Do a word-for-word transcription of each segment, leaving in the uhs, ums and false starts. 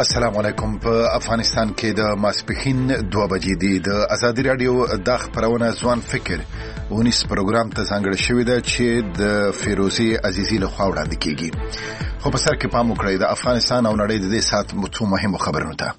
السلام علیکم. په افغانستان کې د ماسپښین دوه بجې دي. د ازادي رادیو د خبرونه ځوان فکر ونیس پروګرام ته ځانګړی شوی دی چې د فیروزي عزیزی له خوا وړاندې کیږي. خو په سر کې پام وکړئ د افغانستان او نړۍ د دې سات متو مهمو خبرونو ته.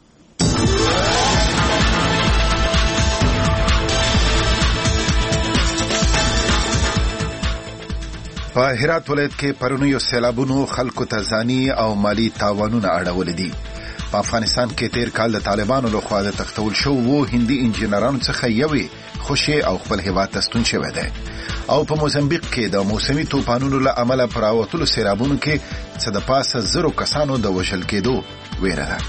په هرات ولایت کې پرونیو سیلابونو خلکو ته ځاني او مالی تاوانونه اړولې دي. په افغانستان کې تیر کال د طالبانو له خوا د تختول شو وو هندي انجینرانو څخه یوې خوشي او خپل هیواد ته ستون شوی دی. او په موزمبیق کې د موسمي طوفانونو له امله پراوتلو سیلابونو کې څه د پاسه زرو کسانو د وژل کېدو ویره ده.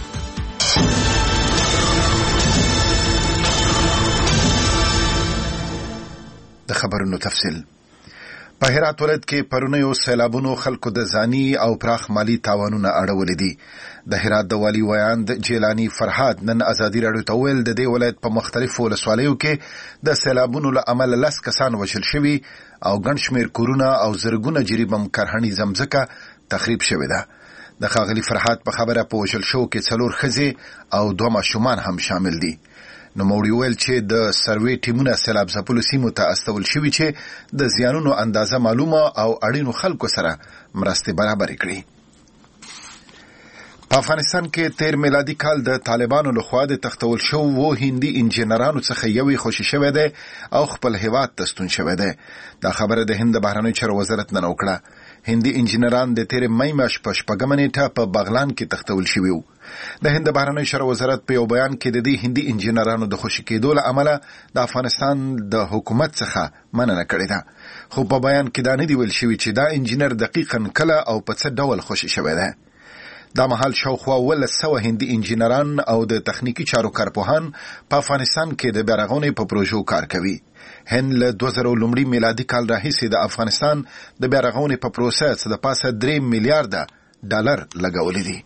د خبرونو تفصیل. په هرات ولایت کې پرونیو سیلابونو خلکو د ځاني او پراخ مالی تاوانونه اړولې دي. د هرات د والی ویاند جیلانی فرهاد نن ازادي راډیو ته ویل د دې ولایت په مختلفو ولسوالیو کې د سیلابونو له امله لس کسان وژل شوي او ګڼ شمېر کورونه او زرګونه جریبم کرهڼي ځمکه تخریب شوې ده. د ښاغلي فرهاد په خبره په وژل شو کې څلور ښځې او دوه ماشومان هم شامل دي. نو موړي ویل چې د سروې ټیمونه سیلاب ځپلو سیمو ته استول شوي چې د زیانونو اندازه معلومه او اړینو خلکو سره مرستې برابرې کړي. په افغانستان کې تیر میلادي کال د طالبانو لخوا د تختول شو وو هندي انجینرانو څخه یوې خوشي شوی دی او خپل هیواد ته ستون شوی دی. دا خبره د هند بهرنیو چارو وزارت نن وکړه. هندي انجینران د تیر مې میاشتې په شپږمه نیټه په بغلان کې تختول شوي وو. د هند بهرنیو چارو وزارت په یو بیان کې د دې هندي انجینرانو د خوشي کېدو له امله د افغانستان د حکومت څخه مننه کړې ده. خو په بیان کې دا نه دی ویل شوی چې دا انجینر دقیقاً کله او په څه ډول خوشي شوی دی. دا مهال شاوخوا ولس سوه هندي انجینران او د تخنیکی چارو کارپوهان په افغانستان کې د بیارغونې په پروژو کار کوي. هند له دوه زره لومړي میلادي کال راهیسې د افغانستان د بیارغونې په پروسه د پاسه درې میلیارډ ډالر لګولې دي.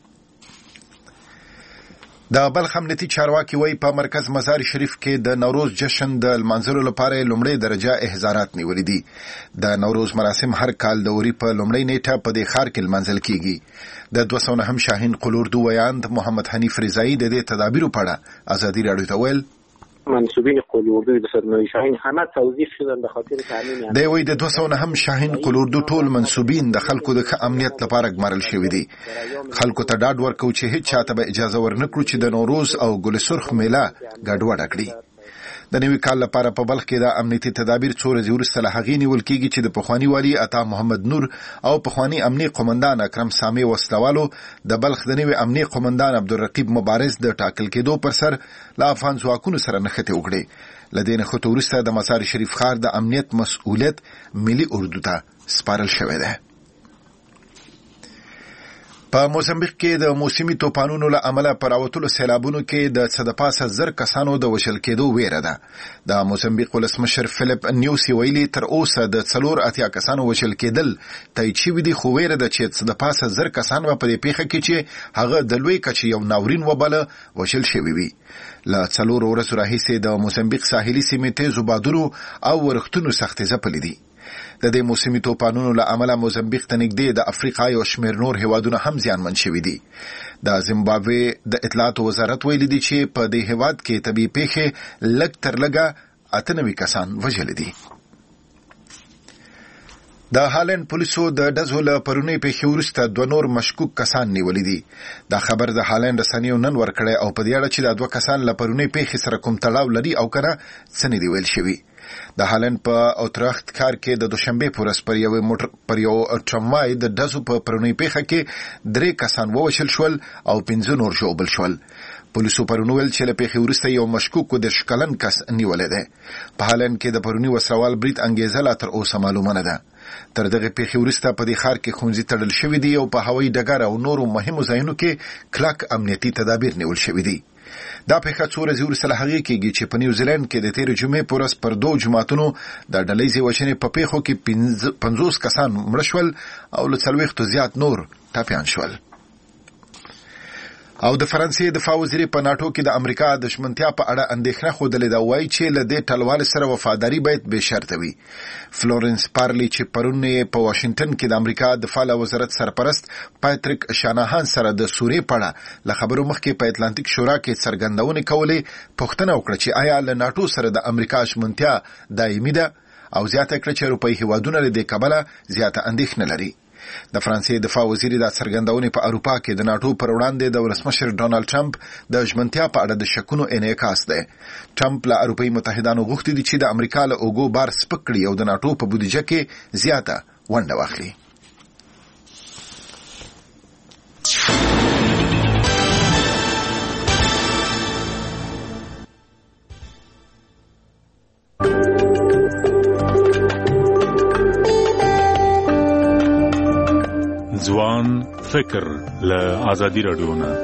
د بلخ امنیتي چارواکي وایي په مرکز مزار شریف کې د نوروز جشن د لمانځلو لپاره لومړی درجه احضارات نیولې دي. د نوروز مراسم هر کال د اوري په لومړۍ نیټه په دې ښار کې لمانځل کیږي. د دوه سوه نهم شاهین قلوردو ویاند محمد حنیف رضایی د دې تدابیرو په اړه ازادي راډیو ته ویل منسوبین قلوردو د سرمایه شاهین همه توظیف شدن به خاطر تامین. دی وایي د دوه سوه نهم شاهین قلوردو ټول منسوبین د خلکو د ښه امنیت لپاره ګمارل شوي دي. خلکو ته ډاډ ورکوي چې هیڅ چاته به اجازه ورنکړو چې د نوروز او ګل سرخ میله ګډوډه کړي. د نوي کال لپاره په بلخ کې د امنیتي تدابیر څو ورځې وروسته له هغې نیول کېږي چې د پخواني والي عطا محمد نور او پخواني امني قومندان اکرم سامي وسلوالو د بلخ د نوي امني قومندان عبدالرقیب مبارز د ټاکل کېدو پر سر له افغان ځواکونو سره نښتې وکړې. له دې نښتو وروسته د مزار شریف ښار د امنیت مسؤلیت ملي اردو ته سپارل شوی دی. په موزمبیق کې د موسمي طوفانونو له امله پراوتلو سیلابونو کې د څه د پاسه زر کسانو د وژل کېدو ویره ده. د موزمبیق ولسمشر فلیپ نیوسي ویلي تر اوسه د څلور اتیا کسانو وژل کېدل تایید شوي دي، خو ویره ده چې څه د پاسه زر کسان به په دې پیښه کې چې هغه د لوی کچې یو ناورین وباله وژل شوي وي. له څلورو ورځو راهیسې د موزمبیق ساحلي سیمې تیزو بادونو او ورښتونو سختې ځپلې دي. د دې موسمي طوفانونو له امله موزمبیق ته نږدې د افریقا یو شمېر نور هیوادونه هم زیانمن شوي دي. د زیمبابوې د اطلاعاتو وزارت ویلي دي چې په دې هیواد کې طبیعي پیښې لږ تر لږه اته نوي کسان وژلي دي. د هالند پولیسو د ډزو له پرونی پیښې وروسته دوه نور مشکوک کسان نیولي دي. دا خبر د هالند رسنیو نن ورکړی او په دې اړه چې دا دوه کسان له پرونی پیښې سره کوم تړاو لري او کنه څه نه دی ویل شوي. د هالند په اوتراخت ښار کې د دوشنبه په ورځ پر یو موټر پر یو ټراموای د ډزو په پرونی پیښه کې درې کسان ووژل شول او پنځه نور ژوبل شول. پولیسو پرون ویل چې له پیښې وروسته یو مشکوک د شکلن کس نیولې ده. په هالند کې د پرونی وسروال برید انګیزه لا تر اوسه معلومه نه ده. تر دغه پیښې وروسته په دې ښار کې ښوونځي تړل شوي دي او په هوایي ډګر او نورو مهمو ځایونو کې کلک امنیتي تدابیر نیول شوي دي. دا پیښه څو ورځې وروسته له هغې کېږي چې په نیوزیلند کې د تېرې جمعې په ورځ پر دوو جوماتونو د ډلهییزې وژنې په پیښو کې پنځوس کسان مړه شول او له څلوېښتو زیات نور ټپیان شول. او د فرانسې دفاع وزیر په ناتو کې د امریکا د دښمنتیا په اړه اندېښنه خوده لیدا وایي چې له دې ټلوال سره وفاداری باید به شرط وي. فلورنس پارلی چې پرون په واشنگټن کې د امریکا دفاع وزارت سرپرست پاتریک شاناهان سره د سوریې په اړه له خبرو مخکې په اتلانتیک شورا کې څرګندونې کولې، پوښتنه وکړه چې آیا له ناتو سره د امریکا دښمنتیا دایمي ده او زیاته کړه چې اروپایي هیوادونه له دې کبله زیاته اندېښنه لري. د فرانسې دفاع وزیر د څرګندونې په اروپا کې د ناتو پر وړاندې د ولسمشر ډونالد ټرمپ د ژمنتیا په اړه د شکونو انعکاس دی. ټرمپ له اروپایي متحدانو غوښتي دي چې د امریکا له اوګو بار سپک کړي او د ناتو په بودیجه کې زیاته ونډه واخلي. ځوان فکر له آزادي رادیو نه.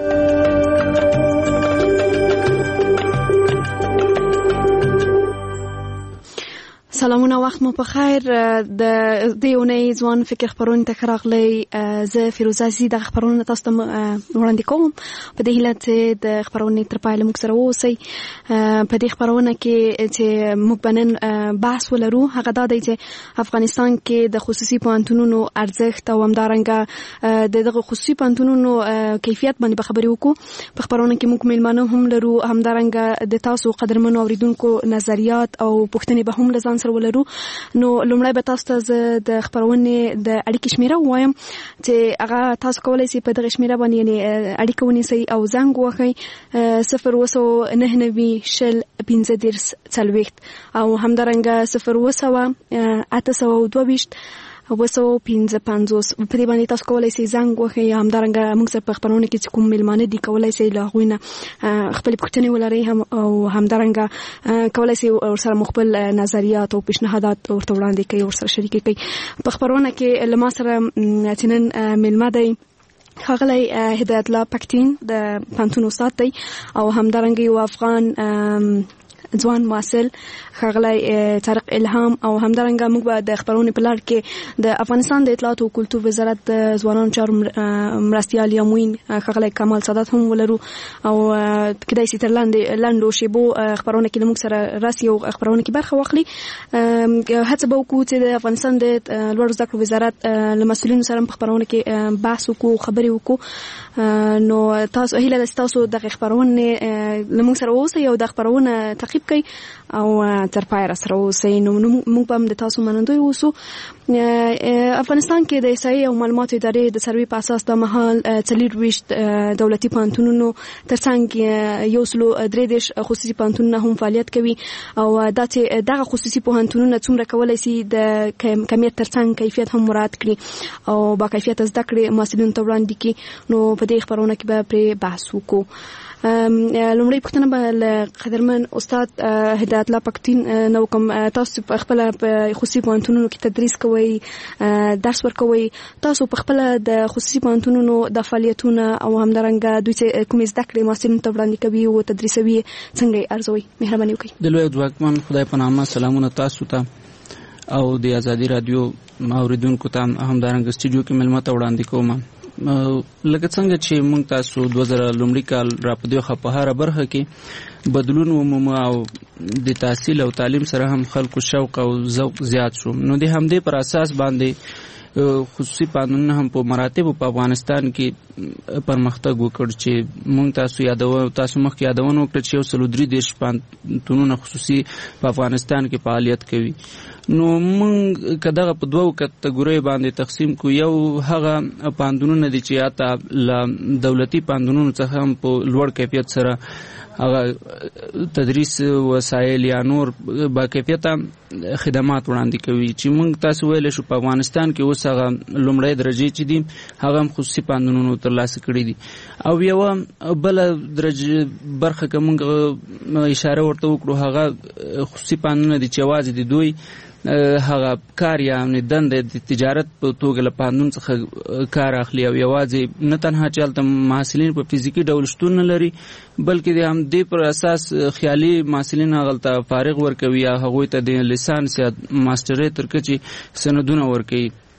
سلامونه، وخت مو په خیر. د دې اونۍ ځوان فکر خبرونه ته راغلی. زه فیروزه عزیزي د خبرونه تاسو ته وړاندې کوم په دې هیله چې د خبرونه تر پایه موږ سره اوسئ. په دې خبرونه کې چې موږ بنن بحث ولرو هغه دا دی چې افغانستان کې د خصوصي پوهنتونونو ارزښت او همدارنګه د دغه خصوصي پوهنتونونو کیفیت باندې به خبرې وکړو. په خبرونه کې موږ میلمانه هم لرو، همدارنګه د تاسو قدرمنو اوریدونکو نظریات او پوښتنې به هم له ځان ولرو. نو لومړی به تاسو ته د خبرونې د اړیکې شمیره وایم چې هغه تاسو کولای شئ په دغه شمیره باندې یعنی اړیکه ونیسئ او زنګ ووهئ صفر اوه سوه نهه نوي شل پنځه دېرش څلوېښت او همدارنګه صفر اوه سوه اته سوه دوه ویشت اوه سوه پنځه پنځوس. په دې باندې تاسو کولای شئ زنګ ووهئ. همدارنګه موږ سره په خبرونه کې چې کوم میلمانه دي کولای شئ له هغوی نه خپلې پوښتنې ولرئ هم او همدارنګه کولای شئ ورسره مو خپل نظریات او پیشنهادات ورته وړاندې کړئ، ورسره شریک کړئ. په خبرونه کې له ما سره چې نن میلمه دی ښاغلی هدایت الله پکتین د پوهنتون استاد دی او همدارنګه یو افغان ځوان محصل ښاغلی طارق الهام او همدارنګه موږ به د خبرونې په لړ کې د افغانستان د اطلاعات او کلتور وزارت د ځوانانو چارو مرستیال یا معین ښاغلی کمال سادات هم ولرو او کیدای شي تر لاندې لنډو شیبو خبرونه کې موږ سره راسي او خبرونه کې برخه واخلي. هڅه به وکړو چې د افغانستان د لوړو زده کړو وزارت له مسؤلینو سره په خبرونه کې بحث وکړو، خبرې وکړو. نو تاسو هیله ده تاسو د خبرونه له موږ سره اوسئ او د خبرونه تعقیب کړئ او تر پای را سره اوسئ. نو موږ هم د تاسو منندوی اوسو. افغانستان کې د احصایې او معلوماتو ادارې د سروې په اساس د مهال څلورویشت دولتي پوهنتونونو ترڅنګ یو سلو درې دېرش خصوصي پوهنتونونه هم فعالیت کوي او دا چې دغه خصوصي پوهنتونونه څومره کولی شي د کمیت ترڅنګ کیفیت هم مراعات کړي او با کیفیت زده کړې محصلینو ته وړاندې کړي. نو په دې خبرونه کې به پرې بحث وکړو. لومړی پوښتنه به له قدرمن استاد هدایت الله پکتین نو کوم تاسو په خپل په خصوصي پوهنتونونو کې تدریس کوئ، درس ورکوئ، تاسو په خپل د خصوصي پوهنتونونو د فعالیتونو او همدارنګه دوی چې کومې زده کړې محصلینو ته وړاندې کوي او تدریسوي څنګه یې ارزوئ؟ مهرباني وکړئ. د لوی ځواکمن خدای په نامه سلامونه تاسو ته او د آزادي رادیو اوریدونکو ته همدارنګه سټوډیو کې ملمه ته وړاندې کوم. لکه څنګه چې موږ تاسو دوه زره لومړي کال را په دې خوا په هره برخه کې بدلون ومومو او د تحصیل او تعلیم سره هم خلکو شوق او ذوق زیات شو. نو د همدې پر اساس باندې خصوصي پوهنتونونه هم په مراتبو په افغانستان کې پرمختګ وکړ چې موږ تاسو یادو تاسو مخکې یادونه وکړه چې یو سلو درې دېرش پوهنتونونه خصوصي په افغانستان کې فعالیت کوي. نو موږ که دغه په دوو کټګوریو باندې تقسیم کو، یو هغه پوهنتونونه دي چې حتی له دولتي پوهنتونونو څخه هم په لوړ کیفیت سره هغه تدریس وسایل یا نور با کیفیته خدمات وړاندې کوي چې موږ تاسو ویلی شو په افغانستان کې اوس هغه لومړی درجې چې دي هغه هم خصوصي پوهنتونونو ترلاسه کړي دي. او یوه بله درجه برخه که موږ اشاره ورته وکړو هغه خصوصي پوهنتونونه دي چې یوازې د دوی هغه کار یا دنده د تجارت په توګه له پوهنتون څخه کار اخلي او یوازې نه تنها چې هلته محصلین په فزیکي ډول شتون نه لري بلکې د همدې پر اساس خیالي محصلین هغلته فارغ ورکوي یا هغوی ته د لیسانس یا ماسټرۍ تر کچې سندونه ورکوي.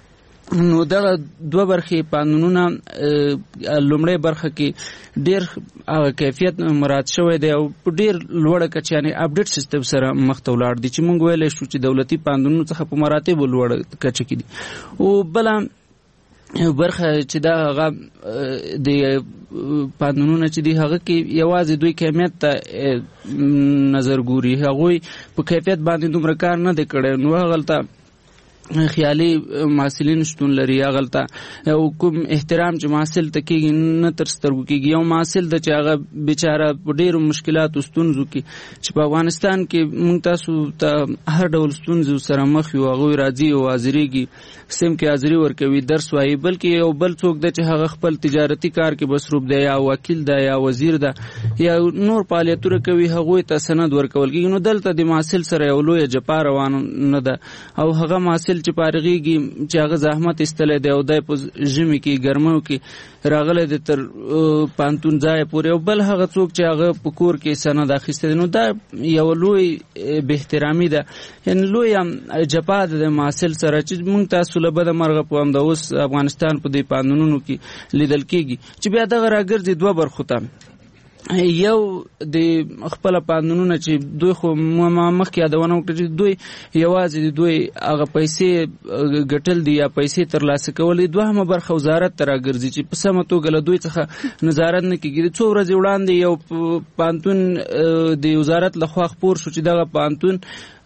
نو دغه دوه برخې قانونونه لومړی برخه کې ډیر هغه کیفیت مراد شوی دی او په ډیر لوړه کچه یعنی اپډیټ سیستم سره مخ ته ولاړ دي چې موږ ویلی شو چې دولتي قانونونو څخه په مراتبو لوړه کچه کې دي. او بله برخه چې دا هغه د قانونونه چې دي هغه کې یوازې دوی کمیت ته نظر ګوري، هغوی په کیفیت باندې دومره کار نه دی کړی. نو هغلته خیالي محصلین شتون لري، هغلته او کوم احترام چې محصل ته کېږي نه تر سترګو کېږي. یو محصل د چې هغه بیچاره په ډېرو مشکلاتو ستونزو کې چې په افغانستان کې موږ تاسو ته هر ډول ستونزو سره مخ یو، هغوی راځي او حاضرېږي، سیم کې حاضري ورکوي، درس وایي، بلکې یو بل څوک ده چې هغه خپل تجارتي کار کې مصروف دی، یا وکیل ده، یا وزیر ده، یا نور فعالیتونه کوي، هغوی ته سند ورکول کېږي. نو دلته د محصل سره یو لویه جفا روان نه ده او هغه محصل چې فارغېږي چې هغه زحمت ایستلی دی او دی په ژمي کې ګرمیو کې راغلی دی تر پوهنتون ځایه پورې، او بل هغه څوک چې هغه په کور کې سند اخیستی دی. نو دا یو لوی بې احترامي ده، یعنې لویه جفا ده د محصل سره چې موږ تاسو له بده مرغه په همدا اوس افغانستان په دې قانونونو کې لیدل کېږي چې بیا دغه راګرځي دوه برخو ته. یو د خپل قانونونه چې دوی خو ما مخکې یادونه وکړه چې دوی یوازې د دوی هغه پیسې ګټل دي یا پیسې ترلاسه کول دي. دوهمه برخه وزارت ته راګرځي چې په سمه توګه له دوی څخه نظارت نه کېږي. څو ورځې وړاندې یو پوهنتون د وزارت لخوا خپور شو چې دغه پوهنتون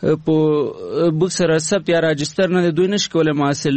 په بوک سره ثبت یا راجستر نه دوی نشي کولی محصل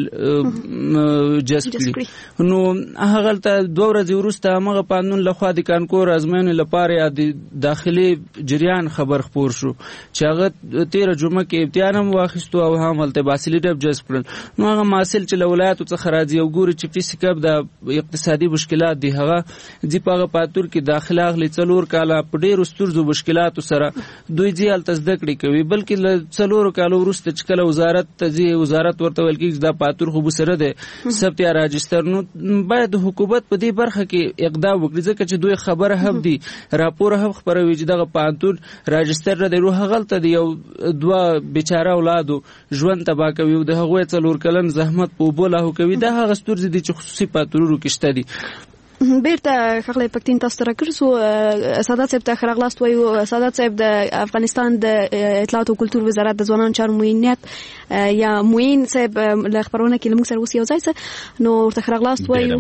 جذب کړي. نو هغلته دوه ورځې وروسته همغه قانون لخوا د کانکور ازموینې لپاره یا د داخلي جریان خبر خپور شو چې هغه تیره جمعه کې امتحان هم واخیستو او هم هلته باسلي ډب جذب کړل. نو هغه محصل چې له ولایاتو څخه راځي او ګوري چې فیس کب د اقتصادي مشکلات دي، هغه ځي په هغه پاتور کې داخله اخلي، څلور کاله په ډېرو ستونزو مشکلاتو سره دوی ځي هلته زده کړې کوي. بلکې څلورو کالو وروسته چې کله وزارت ته ځي، وزارت ورته ویل کېږي دا پاتور خو به سره دی ثبت یا راجستر. نو باید حکومت په دې برخه کې اقدام وکړي، ځکه چې دوی خبره هم دي، راپور هم خپروي چې دغه پوهنتون راجستر نه دی. نو هغلته د یو دوه بیچاره اولادو ژوند تباه کوي او د هغوی څلور کلن زحمت په اوبو لاهو کوي. دا هغه ستونزې دي چې خصوصي پاتورونو کې شته دي. بیرته ښاغلی پکتین تاسو ته راګرځو. سعادت صاحب ته ښه راغلاست وایو. سعادت صاحب د افغانستان د اطلاعات او کلتور وزارت د ځوانانو چارو معینیت یا معین صاحب له خبرونه کې له موږ سره اوس یو ځای څه نو ورته ښه راغلاست وایو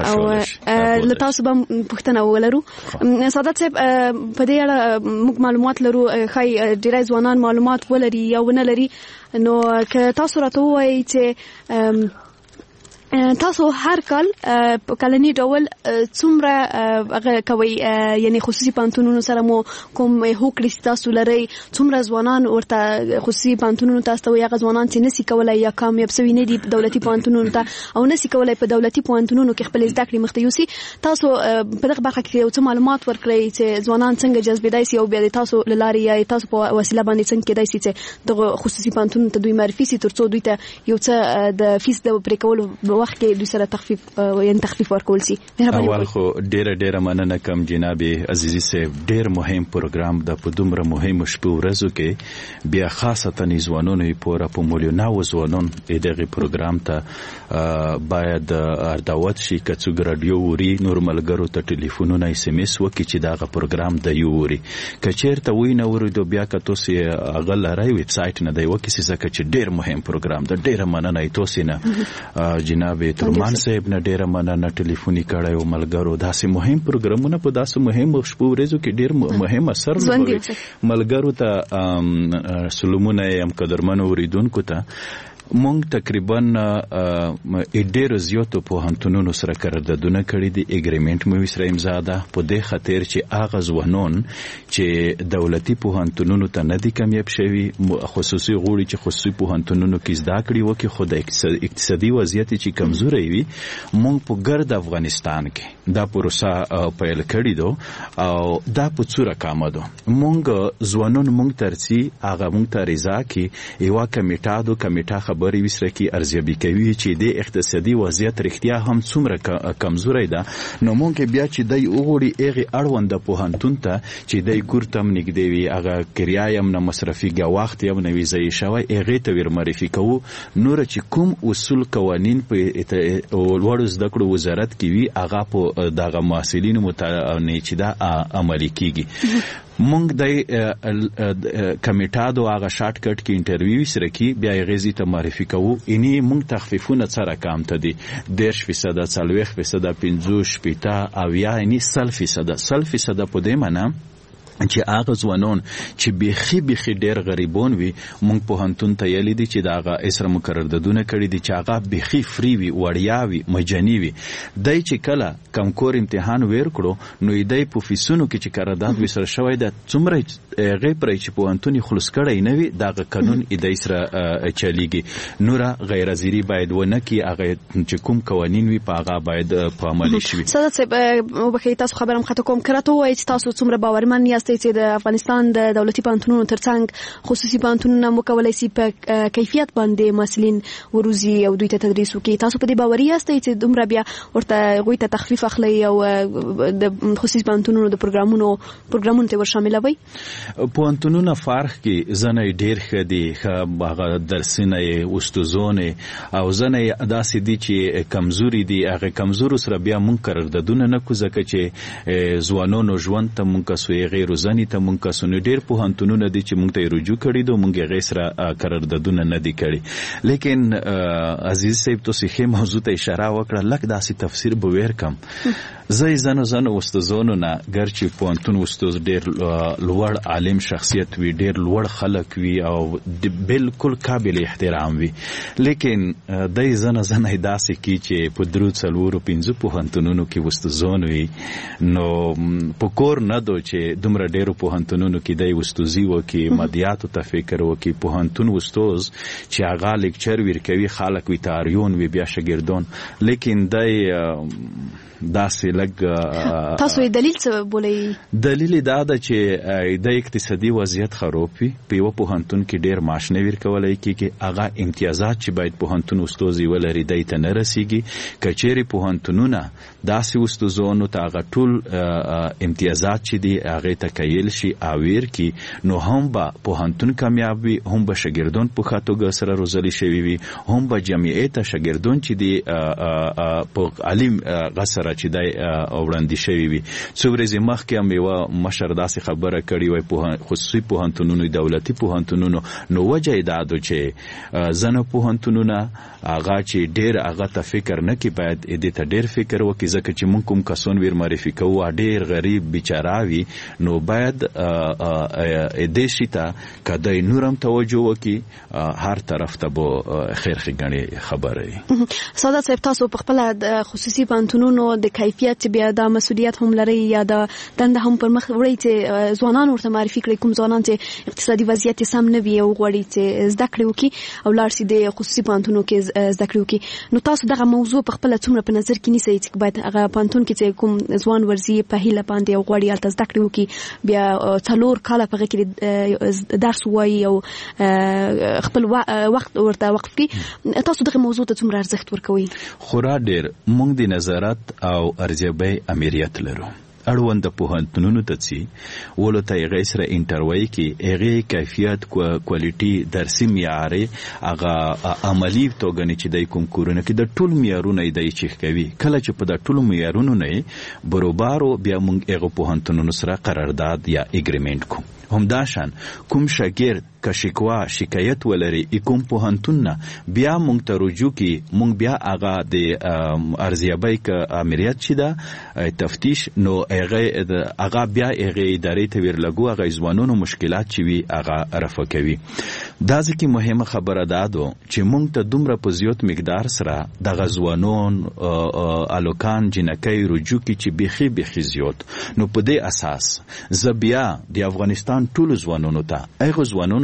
او له تاسو به پوښتنه ولرو. سعادت صاحب په دې اړه موږ معلومات لرو، ښایي ډېری ځوانان معلومات ولري یا ونه لري. نو که تاسو راته ووایئ چې تاسو هر کال په کلنی ډول څومره هغه کوي، یعنی خصوصي پوهنتونونو سره مو کوم هوکړې تاسو لرئ؟ څومره ځوانان ورته خصوصي پوهنتونونو تاسو ته وایي هغه ځوانان چې نسي کولای یا کامیاب سوي نه دي دولتي پوهنتونونو ته او نسي کولای په دولتي پوهنتونونو کې خپل زده کړې مخته یوسي، تاسو په دغه برخه کې یو څه معلومات ورکړئ چې ځوانان څنګه جذبېدای سي او بیا د تاسو له لارې یا تاسو په وسیله باندې څنګه کېدای سي چې دغه خصوصي پوهنتونونو ته دوی معرفي سي ترڅو دوی ته یو څه د فیس د پرې کولو وخت کې دوی سره تخفیف یا تخفیف ورکول سي. اول خو ډیره ډیره مننه کوم جناب عزیزي صاحب، ډیر مهم پروګرام د په دومره مهم شپه ورځو کې بیا خاصه نيزوانونو پورا په مليونو ځوانان دغه پروګرام ته باید ارداوت شي کڅوګ رادیو وري نورمالګرو ته ټلیفونونه ایس ام اس وکي چې دغه پروګرام د یوري کچیرته وینه ورو بیا که تاسو اغل راي ویب سټ نه دی وکي څه چې ډیر مهم پروګرام د ډیره مننه تاسو نه جناب ترمان صاحب نه ډیره مننه ټلیفوني کړای او ملګرو داسې مهم پروګرامونه په داسې مهم شپو ورځو کې ډیر مهم اثر لري. ملګرو ته سلامونه یم قدرمنو اوریدونکو ته. مونږ تقریبا ډېر زیاتو پوهنتونونو سره قراردادونه کړي دي، اګریمنټ مو سره امضا ده په دې خاطر چې هغه ځوانان چې دولتي پوهنتونونو ته نه دي کامیاب شوي، خصوصي غوړي چې خصوصي پوهنتونونو کې زده کړي وکړي، خو د اقتصادي وضعیت چې کمزوري وي، مونږ په ګرد افغانستان کې دا پروسه پیل کړې ده او دا په څو رقم ده. مونږ ځوانان مونږ ترسي هغه مونږ ته رضا کې یو کمیټه دو کمیټه خبرې وسره کې ارزیابي کوي چې د اقتصادي وضعیت رښتیا هم څومره کمزوري ده، نو مونږ بیا چې دای وګوري هغه اړوند پوهنتون ته چې دای ګورتم نږدې وي، هغه کرایه هم نه مصرفي غواخت هم نه وي ځای شوی، هغه ته ور معرفي کوو. نور چې کوم اصول قوانین په لوړ زده کړو وزارت کې وي هغه په دغه محصلینو متعلق چې دا عملي کیږي. مونږ د کمیټادو هغه شارټ کټ کې انټرویو سره کې بیا غیزي ته معرفي کوو. اني مونږ تخفیفونه سره کام ته دي دېرش فیصد څلوېښت فیصد پنځوس شپېته او یا اني سل فیصد سل فیصد په دې معنی چې هغه ځوانان چې بیخي بیخي ډېر غریبون وي مونږ پوهنتون ته یلی دي چې د هغه اسره مقرردادونه کړي دي چې هغه بیخي فری وي، وړیا وي، مجاني وي. دی چې کله کمکور امتحان ویر کړو نو دی په فیسونو کې چې قرارداد وسره شوی ده څومره هغې پرې چې پوهنتون یې خلوص کړی نه وي دغه قانون دی سره چلیږي. نوره غیر حاضري باید ونه کړي، هغه چې کوم قوانین وي په هغه باید په عملي شي. سادات صاحب وبخښئ تاسو خبره مخته کوم که راته ووایئ چې تاسو څومره باورمن یاست چې د افغانستان د دولتي پوهنتونونو ترڅنګ خصوصي پوهنتونونه مو کولی شي په کیفیت باندې محصلین وروزي او دوی ته تدریس وکړي؟ تاسو په دې باوري یاستئ چې دومره بیا ورته هغوی ته تخفیف اخلئ او د خصوصي پوهنتونونو د پروګرامونو پروګرامونو ته ور شاملوئ؟ پوهنتونونه فارغ کې ځنه یې ډېر ښه دي، ښه هغه درسونه یې استوزونه او ځنه یې داسې دي چې کمزوري دي. هغه کمزورو سره بیا مونږ قراردادونه نه کوو ځکه چې ځوانانو ژوند ته مونږ کسو یې روزنې ته مونږ کسونه ډېر پوهنتونونه دي چې مونږ ته یې رجوع کړي دي، مونږ هغې سره قراردادونه نه دي کړي. لیکن عزیز صاحب تاسو ښې موضوع ته اشاره وکړه، لږ داسې تفسیر به ویر کم. زه یې زنو زنو استادانو نه ګر چې پوهنتون استاد ډېر لوړ عالم شخصیت وي، ډېر لوړ خلک وي او بالکل قابل احترام وي، لیکن دی زنه زنه یې داسې کي چې په درو څلورو پنځو پوهنتونونو کې استادان وي. نو په کور نه دو چې دومره ډېرو پوهنتونونو کې دی استوزي وکړي، مادیاتو ته فکر وکړي. پوهنتون استوز چې هغه لیکچر ورکوي خلک وي تاریون وي بیا شاګردان، لیکن دی داسې لږ تاسو یې دلیل څه بولئ؟ دلیل یې دا ده چې د اقتصادي وضعیت خراب وي، په یوه پوهنتون کې ډېر معاش نه ورکولی کېږي، هغه امتیازات چې باید پوهنتون استوز یې ولري دی ته نه رسېږي. که چیرې پوهنتونونه داسې استوزانو ته هغه ټول امتیازات چې دي هغې ته کیل شي او ورکړي نو هم به پوهنتون کامیاب وي، هم به شاګردان په ښه توګه سره روزلي شوي وي، هم به جامعې ته شاګردان چې دي په عالم غ سره چې دی وړاندې شوي وي. څو ورځې مخکې هم یوه مشر داسې خبره کړې وای خصوصي پوهنتونونو دولتي پوهنتونونو، نو وجه یې دا ده چې ځنه پوهنتونونه هغه چې ډېر هغه ته فکر نه کړي، باید دې ته ډېر فکر وکړي ځکه چې موږ کوم کسان ور معرفي کوو ډېر غریب بیچاره وي، نو باید دې شي ته که دی نور هم توجه وکړي هر طرف ته به خیر ښېګڼې خبره وي. سادات صاحب تاسو په خپله د خصوصي پوهنتونونو د کیفیت چې بیا دا مسؤلیت هم لري یا د دنده هم پر مخ وړئ چې ځوانان ورته معرفي کړئ، کوم ځوانان چې اقتصادي وضعیت یې سم نه وي او غواړي چې زده کړې وکړي او لاړ شي د خصوصي پوهنتونو کې زده کړې وکړي، نو تاسو دغه موضوع په خپله څومره په نظر کې نیسئ چې باید هغه پوهنتون کې چې کوم ځوان ورځي په هیله باندې او غواړي هلته زده کړې وکړي بیا څلور کاله په هغې کې درس ووایي او خپل وخت ورته وقف کړي، تاسو دغه موضوع ته څومره ارزښت ورکوئ؟ خورا ډېر. موږ د نظارت او ارزیابۍ امریت لرو. اړوند پوهنتونونو ته ځي ولو ته هغې سره انټرویو کې هغې کیفیت کوالټي درسي معیارې هغه عملي توګه چې دی کوم کورونه کې د ټول معیارونه یې دی چیک کوي. کله چې په د ټولو معیارونو نه یې بروبارو بیا موږ هغو پوهنتونونو سره قرارداد یا اګریمنټ کوو. همداشان کوم شاګرد که شکوا شکایت ولري کوم پوهنتون نه بیا مونږ ته رجوع کی، مونږ بیا هغه د ارزیابۍ که امریت چې ده تفتیش نو هغه بیا هغې ادارې ته ورلګو، هغه ځوانانو مشکلات چې وي هغه رفع کوي. دا ځکه مهمه خبره دا ده چې مونږ ته دومره په زیات مقدار سره دغه ځوانان الوکان جنکۍ رجوع کی چې بیخي بیخي زیات، نو په دې اساس زه بیا د افغانستان ټولو ځوانانو ته هغو ځوانانو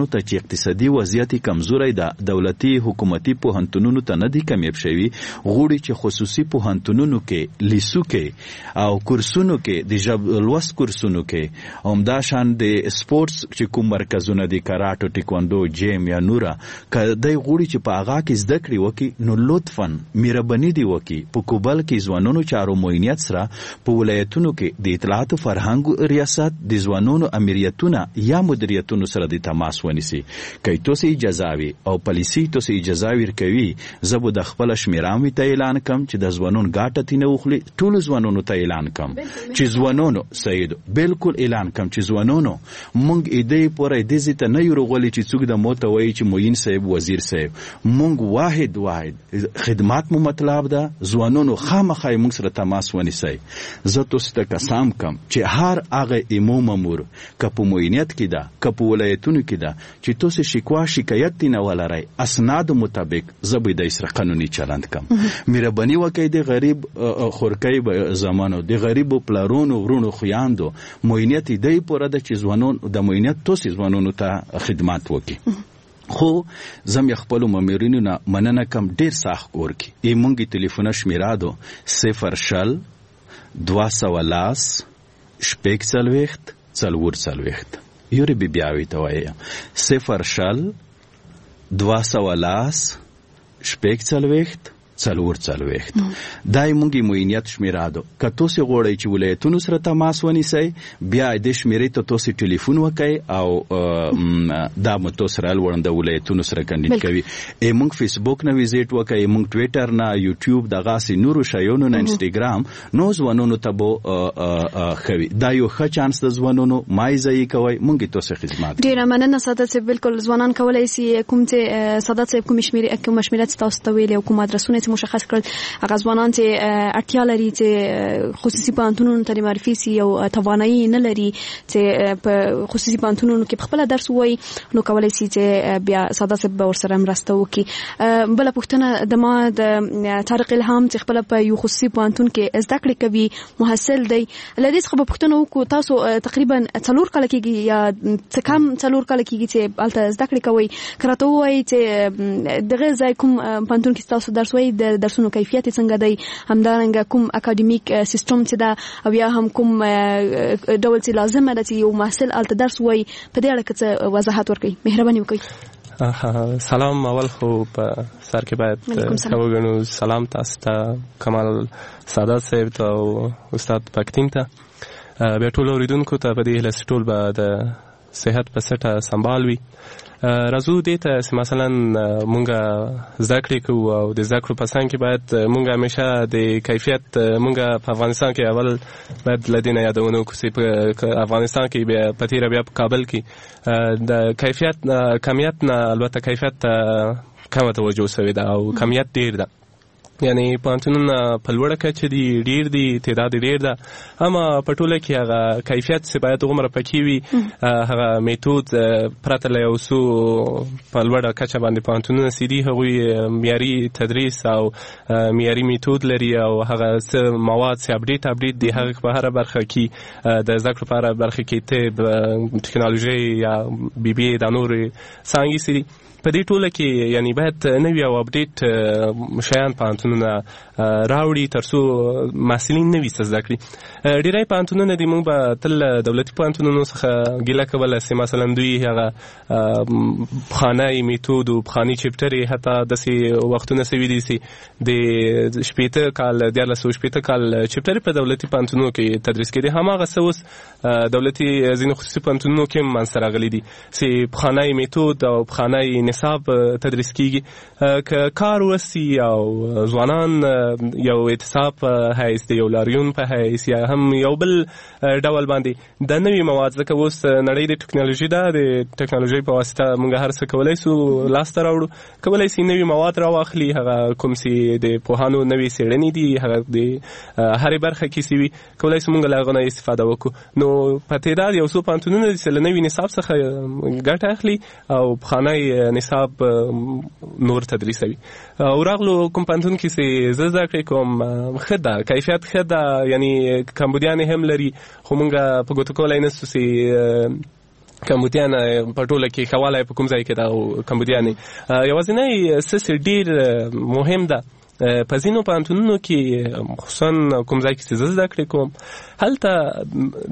ته چې اقتصادي وضعیت کمزوري ده دولتي حکومتي پوهنتونونو ته نه دي کمیاب شوي غوړي چې خصوصي پوهنتونونو کې لیسو کې او کورسونو کې د ژبې لوست کورسونو کې همدا شان د سپورتس چې کوم مرکزونه دي کراټو ټیکواندو جیم یا نورا کدی غوړي چې په هغه کې زده کړې وکي نو لطفاً مهرباني دی وکي په کوبل کې ځوانانو چارو موینیت سره په ولایتونو کې د اطلاعات او فرهنګ ریاست د ځوانانو امریتونه یا مدیریتونو سره د تماس ونیسي کوي تاسو اجازه وي او پالیسي تاسو اجازه ورکوي زبو د خپل شمیرامي ته اعلان کوم چې د ځوانانو ګاټه تینه وخلي ټول ځوانانو ته اعلان کوم چې ځوانانو سید بالکل اعلان کوم چې ځوانانو مونږ ایدې پورې د دې ته نه یو غولي چې څوک د موته وایي چې موین صاحب وزیر صاحب مونږ واحد واحد خدمات مو مطلب ده ځوانانو خامخا مونږ سره تماس ونیسي زه تاسو ته قسم کوم چې هر هغه ایمو مامور کپو موینیت کې ده کپو ولایتونو کې ده چې تاسو شکوا شکایت نه ولرئ اسناد مطابق زبې د اسره قانوني چلند کوم مهرباني وکړئ د غریب خورکۍ زمانو د غریب پلارونو ورونو خویاندو موینیت دی پوره ده چې ځوانانو د موینیت تاسو ځوانانو ته خدمات وکړي خو زم خپل مامورینو نه مننه کم ډیر سخت ورکی ای مونږی ټلیفون شمیرادو صفر شل دوا سوالاس شپږ څلوېښت څلور څلوېښت یوري بی بیاوی ته وایم صفر شل دوا سوالاس شپږ څلوېښت څلور څلوېښت دای مونږی موینیت شمیرادو که تاسو غواړئ چې ولایتونو سره تماس ونیسئ بیا د شمیرې ته تاسو ټلیفون وکړئ او دا مو تاسو سره ولوند ولایتونو سره کنډیټ کوي ای مونږ فیسبوک نه ویزیټ وکړئ مونږ ټویټر نه یوټیوب دغه سي نورو شایونو نه انستګرام نو ځوانونو ته بو خوي دا یو ښه چانس د ځوانونو مای ځای کوي مونږ تاسو خدمات ډیر مننه ساده چې بالکل ځوانان کولای شي کوم چې ساده چې کوم شمیرې کوم شمیرې تاسو ته ویل او کوم ادرسونه مشخص کړل هغه ځوانان چې اړتیا لري چې خصوصي پوهنتونونو ته معرفي سي او توانایي نه لري چې په خصوصي پوهنتونونو کې خپل درس وایي نو کولای شي چې بیا ساده سب ورسره مرسته وکړي بل پوښتنه د ما د طارق الهام چې خپل په یو خصوصي پوهنتون کې زده کړې کوي محصل دی لدې څخه پوښتنه وکړو تاسو تقریبا څلور کال کېږي یا څه کم څلور کال کېږي چې الته زده کړې کوي کراته وایي چې دغه ځای کوم پوهنتون کې تاسو درس وایي د درسونو کیفیت څنګه دی همدارنګه کوم اکاډمیک سیستم چې دا او یا هم کوم ډول چې لازم ده چې یو محصل الته درس وایي په دې اړه څه وضاحت ورکړئ مهرباني وکړئ سلام اول خو په سر کې باید وګڼو سلام تاسو ته کمال سادات صاحب ته او استاد پکتین ته بیا ټول اوریدونکو ته په دې هیله ټول به د صحت په سټه سمبال وي راځو دې ته چې مثلا مونږه زده کړې کوو او د زده کړو په څنګ کې باید مونږ همیشه د کیفیت مونږ په افغانستان کې اول باید له دې نه یادونه وکړو چې په افغانستان کې بیا په تېره بیا په کابل کې د کیفیت کمیت نه البته کیفیت ته کمه توجه شوې ده او کمیت ډېر ده یعنی پوهنتونونه په لوړه کچه دي ډېر دي تعداد ډېر ده اما په ټوله کې هغه کیفیت چې باید هغومره پکې وي هغه میتود پرته له یو څو په لوړه کچه باندې پوهنتونونه چې دي هغوی معیاري تدریس او معیاري میتود لري او هغه څه مواد چې اپډیټ اپډیټ دي هغه په هره برخه کې د زده کړو په هره برخه کې طب ټکنالوژي یا بي بي دا نورې څانګې چې دي په دې ټوله کې یعنی باید نوي او اپډیټ شیان پوهنتونونه راوړي ترڅو محصلین نوي څه زده کړي ډېری پوهنتونونه دي موږ به تل دولتي پوهنتونونو څخه ګیله کوله چې مثلا دوی هغه پخوانی میتود او پخواني چپټرې حتی داسې وختونه سوي دي چې د شپېته کال دیارلس سوه شپېته کال چپټرې په دولتي پوهنتونونو کې تدریس کېدې هماغه څه اوس دولتي ځینو خصوصي پوهنتونونو کې هم منځته راغلي دي چې پخوانی میتود او پخوانی نصاب تدریس کیږي که کار وسی او ځوانان یو اعتصاب په حیث د یو لاریون په حیث یا هم یو بل ډول باندې د نوي مواد ځکه اوس نړۍ د ټکنالوژي ده د ټکنالوژۍ په واسطه موږ هر څه کولی سو لاسته راوړو کولی سي نوي مواد راواخلي هغه کوم چې د پوهانو نوي څېړنې دي هغه د هرې برخه کې چې وي کولی سو موږ له هغه نه استفاده وکړو نو په تعداد یو څو پوهنتونونه دي چې له نوي نصاب څخه ګټه اخلي او پخوانی نصاب نور تدریسوي او راغلو کوم پوهنتون کې چې زه زده کړې کوم ښه ده کیفیت ښه ده یعنی کمبودیان هم لري خو موږ په ګوتو کولی نه سو چې کمبودیان په ټوله کې خواله په کوم ځای کې دا کمبودیان یوازینی څه ډیر مهم ده په ځینو پوهنتونونو کې خصوصا کوم ځای کې چې زه زده کړې کوم هلته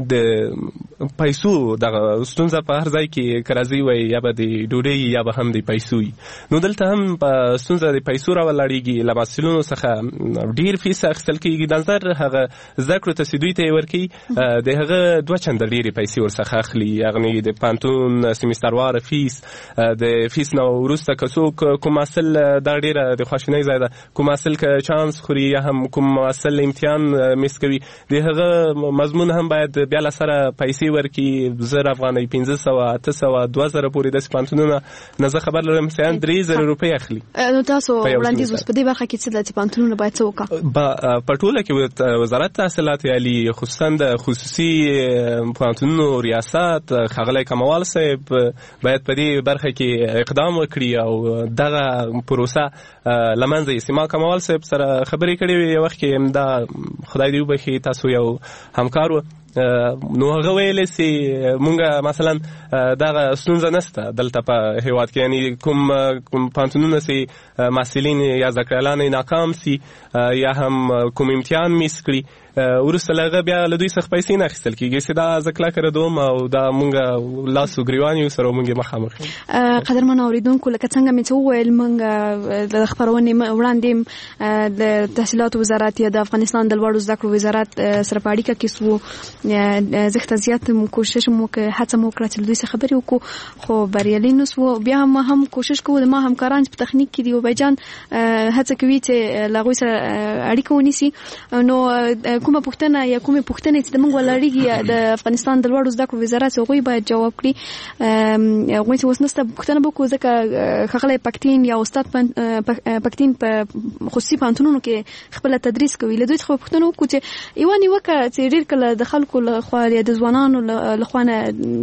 د پیسو دغه ستونزه په هر ځای کې که راځي وایي یا به د ډوډۍ یا به هم د پیسو وي. نو دلته هم په ستونزه د پیسو راولاړېږي. له محصلینو څخه ډېر فیس اخیستل کېږي. د نظر هغه زده کړو ته چې دوی ته یې ورکوي د هغه دوه چنده ډېرې پیسې ورڅخه اخلي. یعنې د پوهنتون سیمیسترواره فیس د فیس نه وروسته که څوک کوم محصل دا ډېره د خواشینۍ ځای ده کوم محصل که چانس خوري یا هم کوم محصل امتحان میس کوي د هغه مضمون هم باید بیا له سره پیسې ورکړي. زر افغانۍ پنځه سوه اته سوه دوه زره پورې داسې پوهنتونونه نه زه خبر لرم مثلا درې زره روپۍ اخلي. نو تاسو وړاندیز اوس په دې برخه کې څه ده چې پوهنتونونه باید څه وکړي؟ په ټوله کې وزارت تحصیلات عالي خصوصا د خصوصي پوهنتونونو ریاست ښاغلی کموال صاحب باید په دې برخه کې اقدام وکړي او دغه پروسه له منځه یوسي. ما کموال صاحب سره خبرې کړې وې یو وخت کې دا خدای دې وبخي تاسو یو همکار و نو هغه ویلی چې مونږ مثلا دغه ستونزه نشته دلته په هیواد کې یعنی کوم کوم پوهنتونونه چې محصلین یا زده کړیالان ناکام سي یا هم کوم امتحان میس کړي وروسته له هغه بیا له دوی څخه پیسې نه اخیستل کېږي چې دا زه کلکه ردوم او دا مونږ لاس و ګریوان یو سره مونږ مخامخ یو. قدرمن اورېدونکو لکه څنګه مې څه وویل مونږ د خپرونې وړاندې د تحصیلاتو وزارت یا د افغانستان د لوړو زده کړو وزارت سره په اړیکه کې سو زه زیات کوشش مو که هڅه مو وکړه چې دوی څخه خبرې وکړو خو بریالي نه سو. بیا هم هم کوشش کوو د ما همکاران چې په تخنیک کې دي او بیجان هڅه کوي چې له هغوی سره اړیکه ونیسي. نو کومه پوښتنه یا کومې پوښتنې چې زموږ ولاړېږي د افغانستان د لوړو زده کړو وزارت هغوی باید جواب کړي. هغوی چې اوس نسته پوښتنه به وکړو ځکه ښاغلی پکتین یا استاد پکتین په خصوصي پوهنتونونو کې خپله تدریس کوي. له دوی څخه به پوښتنه وکړو چې یوه نیوکه چې ډېر کله د خلکو لخوا یا د ځوانانو لخوا نه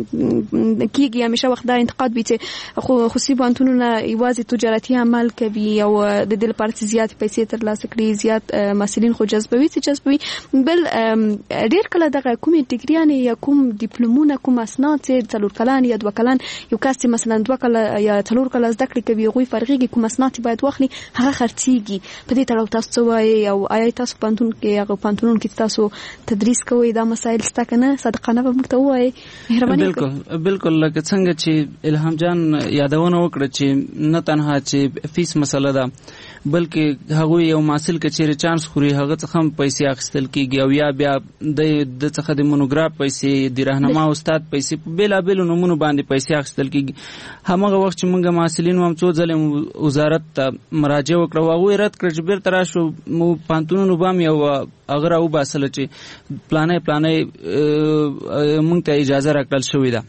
کېږي همیشه وخت دا انتقاد وي چې خصوصي پوهنتونونه یوازې تجارتي عمل کوي او د دې لپاره چې زیات پیسې ترلاسه کړي زیات محصلین خو جذبوي چې جذبوي. بل ډېر کله دغه کومې ډیګریانې یا کوم ډیپلومونه کوم اسناد چې څلور کلن یا دوه کلن یو کس چې مثلا دوه کاله یا څلور کاله زده کړې کوي هغوی فرغېږي کوم اسناد باید واخلي هغه خرڅېږي. په دې تړاو تاسو څه وایئ او آیا تاسو پوهنتون کې هغه پوهنتونونو کې تاسو تدریس کوئ دا مسایل شته که نه؟ صادقانه به موږ ته ووایئ مهرباني وکړئ. بالکل بالکل لکه څنګه چې الهام جان یادونه وکړه چې نه تنها چې فیس مسله ده بلکې هغوی یو محصل که چیرې چانس خوري هغه څخه هم پیسې اخیستل کېږي او یا بیا د څخه د مونوګراف پیسې د راهنما استاد پیسې په بېلابېلو نومونو باندې پیسې اخیستل کېږي. هماغه وخت چې موږ محصلینو هم څو ځلې وزارت ته مراجعه وکړه او هغوی رد کړه چې بېرته راشو پوهنتونونو به هم یو هغه راوباسله چې پلانی پلانی موږ ته اجازه راکړل شوې ده.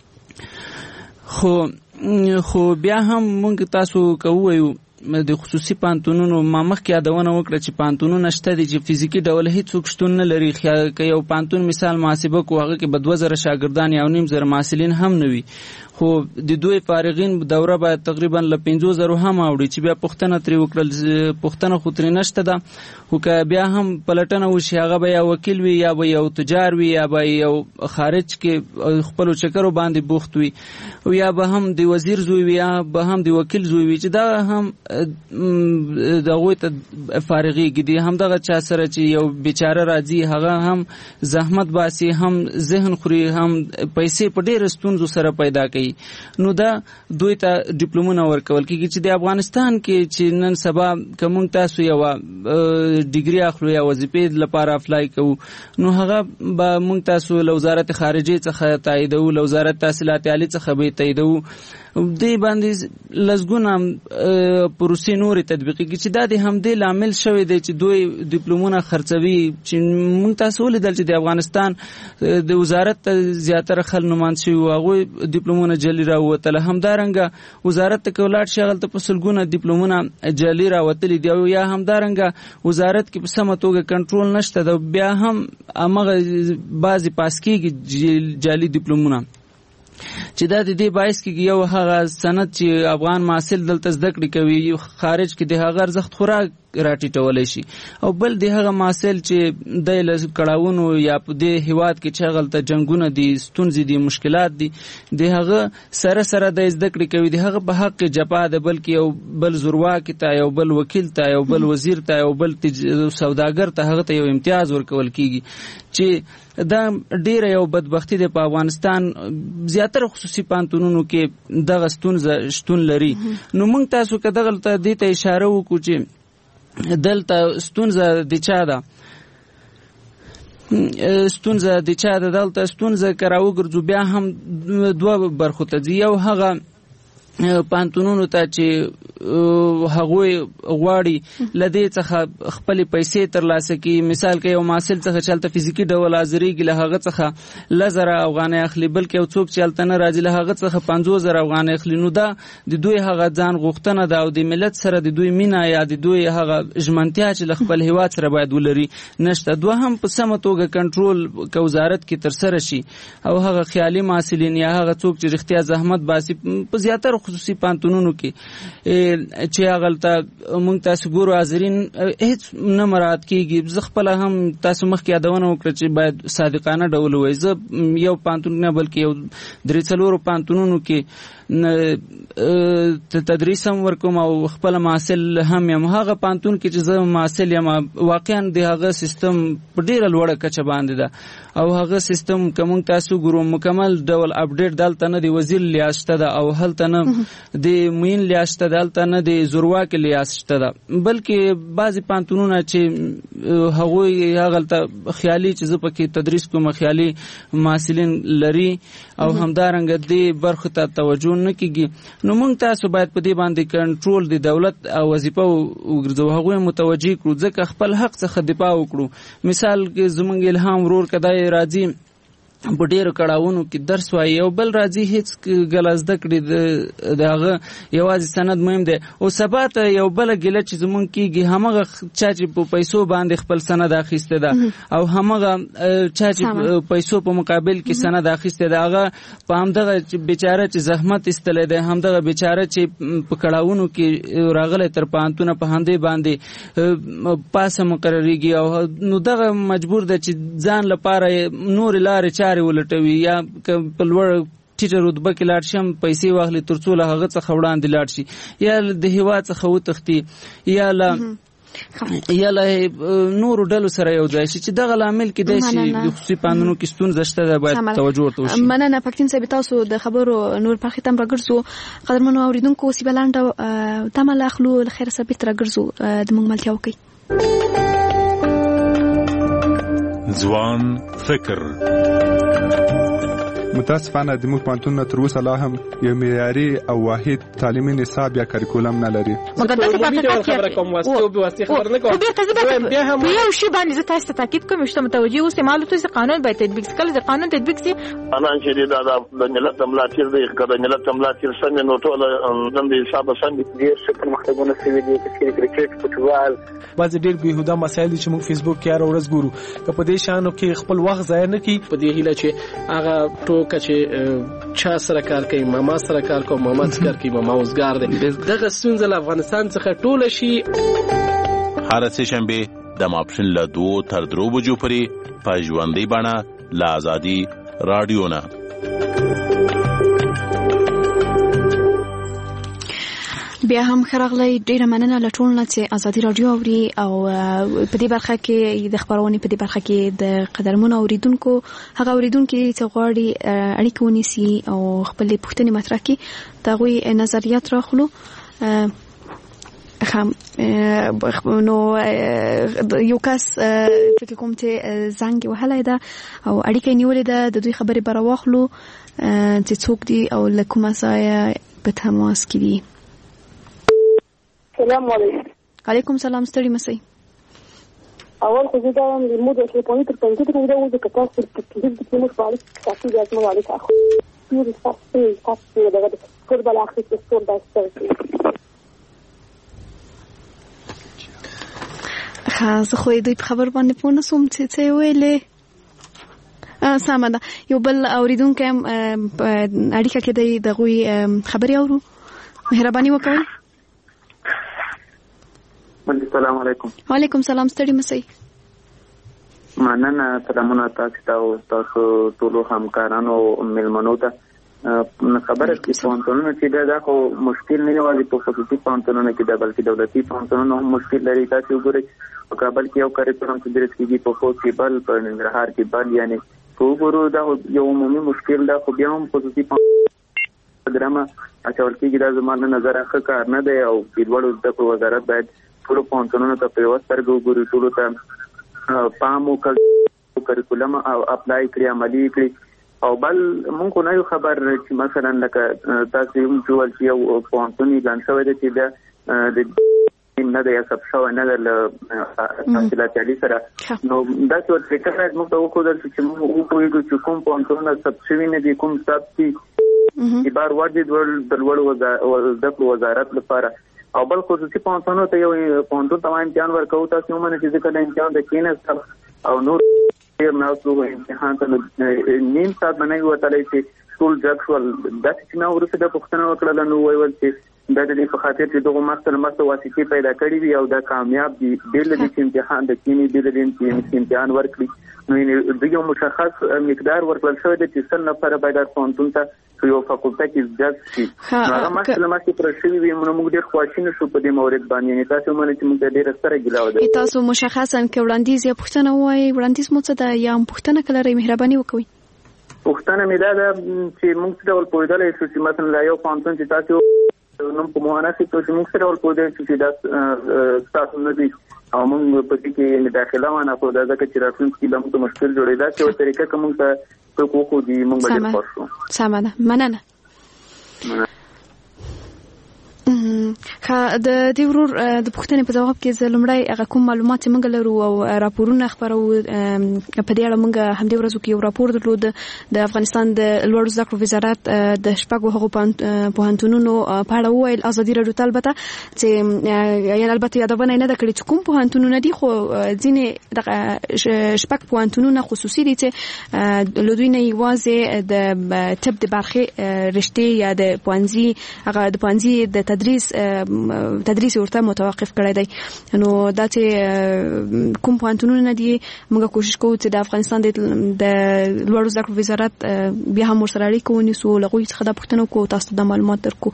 خو خو بیا هم موږ تاسو که ووایو د خصوصي پوهنتونونو ما مخکې یادونه وکړه چې پوهنتونونه شته دي چې فزیکي ډول هیڅوک شتون نه لري. که یو پوهنتون مثال محاسبه کو هغه کې به دوه زره شاګردان یا نیم زره محصلین هم نه وي خو د دوی فارغین دوره باید تقریبا له پنځو زرو هم اوړي چې بیا پوښتنه ترې وکړل پوښتنه خو ترې نشته ده خو که بیا هم پلټنه وشي هغه به یا وکیل وي یا به یو تجار وي یا به یو خارج کې خپلو چکرو باندې بوخت وي یا به هم د وزیر زوی وي یا به هم د وکیل زوی وي چې دا هم د هغوی ته فارغېږي. دي همدغه چا سره چې یو بیچاره راځي هغه هم زحمت باسي هم ذهن خوري هم پیسې په ډېرو ستونزو سره پیدا کوي. نو دا دوی ته ډیپلومونه ورکول کېږي چې د افغانستان کې چې نن سبا که موږ تاسو یوه ډیګري اخلو یا وظیفې لپاره اپلای کوو نو هغه به موږ تاسو له وزارت خارجې څخه تاییدوو له وزارت تحصیلات عالي څخه به یې تاییدوو. دې باندې لسګونه پروسې نورې تطبیقېږي چې دا د همدې لامل شوی دی چې دوی ډیپلومونه خرڅوي چې موږ تاسو ولیدل چې د افغانستان د وزارت ته زیاتره خل نومان شوي وو هغوی ډیپلومونه جعلي راووتله. همدارنګه وزارت ته که ولاړ شي هغلته په سلګونه ډیپلومونه جعلي راوتلي دي او یا همدارنګه وزارت کې په سمه توګه کنټرول نشته ده بیا هم همغه بعضې پاس کېږي جعلي ډیپلومونه چې دا د دې باعث کېږي یو هغه سند چې افغان محصل دلته زده کړې کوي خارج کې د هغه ارزښت خورا راټیټولای شي. او بل د هغه محصل چې د کړهونو یا په دې هیواد کې چې غلطه جنگونه دي، ستونزې دي، مشکلات دي، د هغه سره سره د زده کړې کوي، د هغه په حق کې جپا ده، بلکې یو بل زورواکي ته، یو بل وکیل ته، یو بل وزیر ته، یو بل سوداګر ته هغه ته یو امتیاز ورکول کیږي چې دا ډیره یو بدبختی ده. په افغانستان زیاتره خصوصي پانتونونو کې دغه ستونزه شتون لري. نو موږ تاسو که دغلته دې ته اشاره وکړو چې دلته ستونزه د چا ده، ستونزه د چا ده دلته ستونزه که راوګرځو بیا هم دوه برخو ته ځي. یو هغه پانتونونو ته چې هغوی غواړي له دې څخه خپلې پیسې ترلاسه کړي. مثال که یو محصل څخه چې هلته فزیکي ډول حاضرېږي له هغه څخه لس زره افغانۍ اخلي، بلکې یو څوک چې هلته نه راځي له هغه څخه پنځوس زره افغانۍ اخلي. نو دا د دوی هغه ځان غوښتنه ده او د ملت سره د دوی مینه یا د دوی هغه ژمنتیا چې له خپل هیواد سره باید ولري نشته. دوهم په سمه توګه کنټرول که وزارت کې ترسره شي او هغه خیالي محصلین یا هغه څوک چې رښتیا زحمت باسي په زیاتره خصوصي پانتونونو کې چې هغلته موږ تاسو ګورو حاضرین هیڅ نه مراعات کیږي. زه خپله هم تاسو مخکې یادونه وکړه چې باید صادقانه ډول ووایي. زه یو پانتون نه بلکې یو درې څلورو پانتونونو کې تدریس هم ورکوم او خپل محصل هم یم. هغه پانتون کې چې زه محصل یم واقعا د هغه سیستم په ډیره لوړه کچه باندې ده او هغه سیستم که موږ تاسو ګورو مکمل ډول اپډیټ دلته نه د وزیر لیاز شته ده او هلته نه د معین لیاز شته ده، هلته نه د زورواکي لیاز شته ده، بلکې بعضې پانتونونه چې هغوی هغلته خیالي چې زه پکې تدریس کوم خیالي محصلین لري او همدارنګه دې برخو ته توجه نه کیږي. نو موږ تاسو باید په دې باندې کنټرول د دولت او وظیفه وګرځو، هغوی متوجه کړو ځکه خپل حق څخه دفاع وکړو. مثال کې زموږ الهام ورور کدای راځي په ډیرو کړهونو کې درس وایي او بل راځي هیڅ ګله زده کړي د هغه یوازې سند مهم دی او سبا ته یو بله ګیله چې زموږ کېږي همغه چا چې په پیسو باندې خپل سند اخیستی ده او همغه چا چې پیسو په مقابل کې سند اخیستی ده هغه په همدغه بیچاره چې زحمت ایستلی دی، همدغه بیچاره چې په کړهونو کې راغلی تر پوهنتونه په همدې باندې پاسه مقرریږي او نو دغه مجبور ده چې ځان لپاره نورې لارې چارې ولټوي یا په لوړ ټیټه رتبه کې لاړ شي هم پیسې واخلي تر څو له هغه څخه وړاندې لاړ شي یا د هېواد څخه وتښتي یا له یا له نورو ډلو سره یو ځای شي چې دغه لامل کېدای شي د خصوصي پانتونونو کې ستونزه شته ده، باید توجه ورته وشي. مننه پکتین صاحب، تاسو د خبرو نور برخې ته هم راګرځو. قدرمنو اورېدونکو اوس یوه لنډه تمه له اخلو، له خیره سره بېرته راګرځو، د موږ ملتیا وکړئ. ځوان فکر. متاسفانه د موږ پوهنتونونه تر اوسه لا هم یو معیاري او واحد تعلیمي نصاب یا کریکولم نه لري. مګر داسې په خبره کوم واسطه به واسطه خبر نه کوم. بیا هم یو شی باندې زه تاسو ته تاکید کوم چې متوجي اوسئ، معلومات چې قانون باید تطبیق شي. کله چې قانون تطبیق شي انا چې دا د ملت ملاتړ دی، کله ملت ملاتړ څنګه نو ټول د حساب څنګه ډیر څه پرمختګونه شوي دي، چې کرکټ فوټبال بعض ډیر بهوده مسایل چې موږ فیسبوک کې هر ورځ ګورو، که په دې شانو کې خپل وخت ضایع نه کړي. په دې هیله چې هغه ټوکه چې چا سره کار کوي، ماما سره کار کوي، ماما سره کار کوي، ماما اوسګار دی، دغه ستونزه له افغانستان څخه ټوله شي. هر څه شنبه د ماپښین له دوه تر درو بجو پورې په ژوندۍ بڼه له آزادي رادیو نه. بیا هم خراغلی ډیره مننه له ټولو نه چې ازادي رادیو اوري او په دې برخه کې د خبرونې په دې برخه کې د قدرمنو اوریدونکو هغه اوریدونکو چې غواړي اړیکه ونیسي او خپل پوښتنې مطرح کړي د هغوی نظریات راخلو. نو یو کس فکر کوم چې زنګ وهلی ده او اړیکه یې نیولې ده، د دوی خبرې به راواخلو چې څوک دي او له کومه ځایه په تماس کې دي. السلام علیکم. علیکم سلام، ستړي مسئ. اول خو زه دا یم د مو د ټلیفوني تر کمپیوټر نه وځو که تاسو په تکلیف د کوم فعال تاسو د اسمو علی تاسو نور تاسو تاسو دغه فوټبال اخلي چې سپورت داسته خاص خو دوی په خبر باندې پونه سوم چې څه ویلې سمه ده. یو بل اوریدونکی هم اړیکه کې دی، دغوی خبرې اورو، مهرباني وکړئ. السلام علیکم. وعلیکم سلام. ستړي مسئ. مننه. سلامونه تاسو ته او تاسو ټولو همکارانو او مېلمنو ته. خبره کې پوهنتونونه چې دا خو مشکل نه یوازې په خصوصي پوهنتونونو کې ده بلکې دولتي پوهنتونونه هم مشکل لري. تاسو وګورئ په کابل کې یو کریکولم تدریس کېږي، په خوست کې بل، په ننګرهار کې بل. یعنې که وګورو دا یو عمومي مشکل ده، خو بیا هم خصوصي پروګرامه اچول کېږي. دا زما له نظره ښه کار نه دی او د لوړو زده کړو وزارت باید ټولو پوهنتونونو ته په یوه سترګه وګوري، ټولو ته پام وکړي، کریکولم او اپلای کړي، عملي کړي. او بل مونږ خو نه یو خبر چې مثلا لکه تاسو هم جوړ چې یو پوهنتون اعلان شوی دی چې دا د نه دی حساب شوی نه ده له تحصیلات عالي سره. نو داسې ورته باید موږ ته وښودل شي چې موږ وپوهېږو چې کوم پوهنتونونه ثبت شوي نه دي، کوم ثبت دي د بار وړ دي د لوړو زده کړو وزارت لپاره. او بل خصوصي پوهنتونونو ته یو پوهنتون ته امتحان ورکوو، تاسو ومنئ چې ځکه د امتحان د کېناستل او نور ناسو امتحان ته نیم ساعت باندې وتلی چې ټول جګ شول. داسې چې ما وروسته د پوښتنه وکړله نو وویل چې دا د دې په خاطر چې دغو مخته له مخته واسطې پیدا کړي وي او دا کامیاب دي، بې له دې چې امتحان د کینې بې له دې چې امتحان ورکړي. نو د یو مشخص مقدار ورکړل شوی دی چې سل نفره باید هر پوهنتون ته په یو فاکولټه کې جذب شي. هغه مخکې له مخکې پوره شوي وي. نو موږ ډېر خواشینه شو په دې مورد باندې. یعنې تاسو ومنئ چې موږ ته ډېره ستره ګیله وده. تاسو مشخصا که وړاندیز یا پوښتنه ووایئ، وړاندیز مو څه ده یا هم پوښتنه که لرئ مهرباني وکوئ. پوښتنه مې دا ده چې موږ څه ډول پوهېدلی شو چې مثلا دا یو پوهنتون چې تاسو نوم په موانسي تو چې موږ څه ډول پوهېدلی شو چې دا ستاسو نه دي او موږ په دې کې داخله وانه خو دا ځکه چې راتلونکي کې له موږ مشکل جوړېدا چې یو طریقه که موږ ته څوک وښودي موږ به ډېر خوښ شو. سمه ده. مننه. د دې ورور د پوښتنې په جواب کې زه لومړی هغه کوم معلومات چې موږ لرو او راپورونه خپروو په دې اړه موږ همدې ورځو کې یو راپور درلود د افغانستان د لوړو زده کړو وزارت د شپږو هغو پوهنتونونو په اړه وویل. ازادي راډیو ته البته چې یعنې البته یادونه نه ده کړې چې کوم پوهنتونونه دي، خو ځینې دغه شپږ پوهنتونونه خصوصي دي چې له دوی نه یوازې د طب د برخې رشتې یا د پوهنځي هغه د پوهنځي د تدریس تدریس ورته متوقف کړی دی. نو دا چې کوم پوهنتونونه دي موږ کوشش کوو چې د افغانستان د لوړو زده کړو وزارت بیا هم ورسره اړیکه ونیسو، له هغوی څخه دا پوښتنه وکړو، تاسو ته دا معلومات درکړو.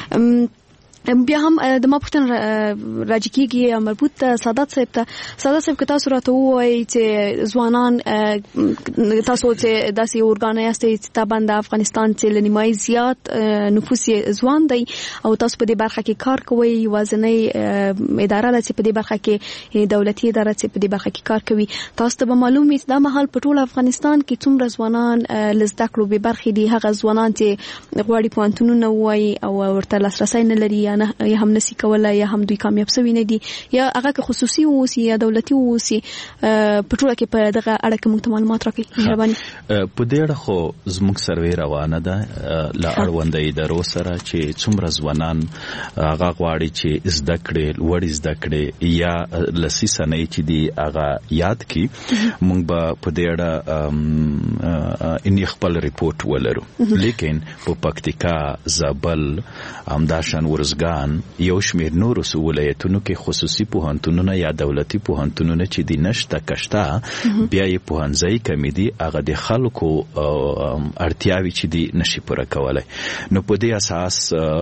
بیا هم د ما پوښتنه راجع کېږي مربوط سادات صاحب ته. سادات صاحب که تاسو راته ووایئ چې ځوانان تاسو چې داسې اورګان یاستئ چې طبعا د افغانستان چې له نیمایي زیات نفوس یې ځوان دی او تاسو په دې برخه کې کار کوئ، یوازینۍ اداره ده چې په دې برخه کې دولتي اداره چې په دې برخه کې کار کوي، تاسو ته به معلوم وي چې دا مهال په ټول افغانستان کې څومره ځوانان له زده کړو بې برخې دي، هغه ځوانان چې غواړي پوهنتونونه ووایي او ورته لاسرسی نه لري یا هم نسی کولای یا هم دوی کامیاب شوي نه دي یا هغه که خصوصي اوسي یا دولتي اوسي. په ټوله کې په دغه اړه کې موږ ته معلومات راکړئ مهرباني. په دې اړه خو زموږ سروې روانه ده له اړوندو ادارو سره چې څومره ځوانان هغه غواړي چې زده کړې لوړې زده کړې یا لسي سنې چې دي هغه یاد کړي. موږ به په دې اړه اني خپل ریپورت ولرو. لیکن په پکتیکا، زابل، همداشان ورزګان، یو شمیر نورو ولایتونو کې خصوصي پوهنتونونه یا دولتي پوهنتونونه چې دي نشته کشته، بیا یې پوهنځي کمی دي، هغه د خلکو اړتیاوې چې دي نشي پوره کولای. نو په دې اساس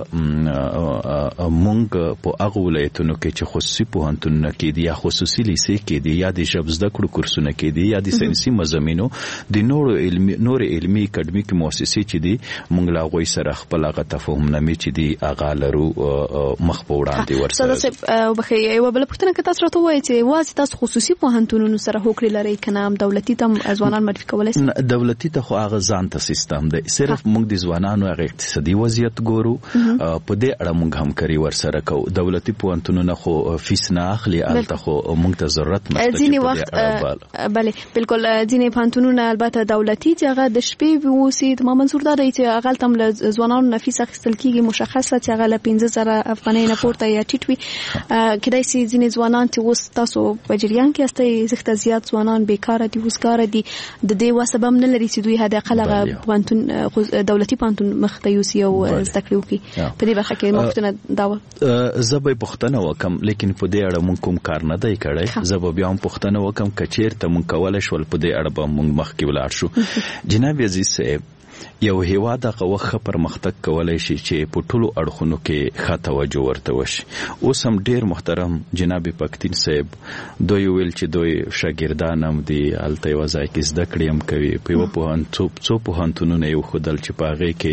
مونږ په هغه ولایتونو کې چې خصوصي پوهنتونونه کې دي یا خصوصي لیسې کې دي یا د ژبې زده کړو کورسونه کې دي یا د ساینسي مضامینو د نورو علمي نور علمي اکاډمیک مؤسسې چې دي، مونږ لا غوي سره خپل هغه تفاهمنامې چې دي هغه لرو مخ په وړاندې ورسره. صاحب وبخښئ یوه بله پوښتنه که تاسو راته ووایئ چې یوازې تاسو خصوصي پوهنتونونو سره هوکړې لرئ که نه دولتي ته ځوانان معرفي کولی شئ؟ دولتي ته خو هغه ځان ته سیستم دی، صرف موږ د ځوانانو هغه اقتصادي وضعیت ګورو، په دې اړه موږ همکاري ورسره کوو. دولتي پوهنتونونه خو فیس نه اخلي، هلته خو موږ ته ضرورت نشته. ځینې وخت بله بالکل ځینې پوهنتونونه البته دولتي چې هغه د شپې اوسي، ما منظور دا دی چې هغه هلته هم له ځوانانو نه فیس اخیستل کېږي مشخصه چې هغه له پنځه زره افغانۍ نه پورته یا ټیټ وي. کېدای شي ځینې ځوانان چې اوس تاسو په جریان کې استئ زښته زیات ځوانان بیکاره دي وزګاره دي د دې وسبب هم نه لري چې دوی هدا قلغه پوهنتون دولتي پوهنتون مخ ته یوسي او زده کړې وکړي. په دې برخه کې مفتونه داوه زه به پوښتنه وکم لیکن په دې اړه مونږ کوم کار نه دی کړی. زه به بیا هم پوښتنه وکم کچیر ته مونږ کولای شول په دې اړه به مونږ مخکې ولاړ شو. جناب عزیز صاحب یو هیواد هغه وخت پرمختګ کولای شي چې په ټولو اړخونو کې ښه توجه ورته وشي. اوس هم ډیر محترم جناب پکتین صاحب دوی ویل چې دوی شاګردان هم دي هلته یو ځای کې زده کړې هم کوي په یو پوهنتون څو پوهنتونونه یې وښودل چې په هغې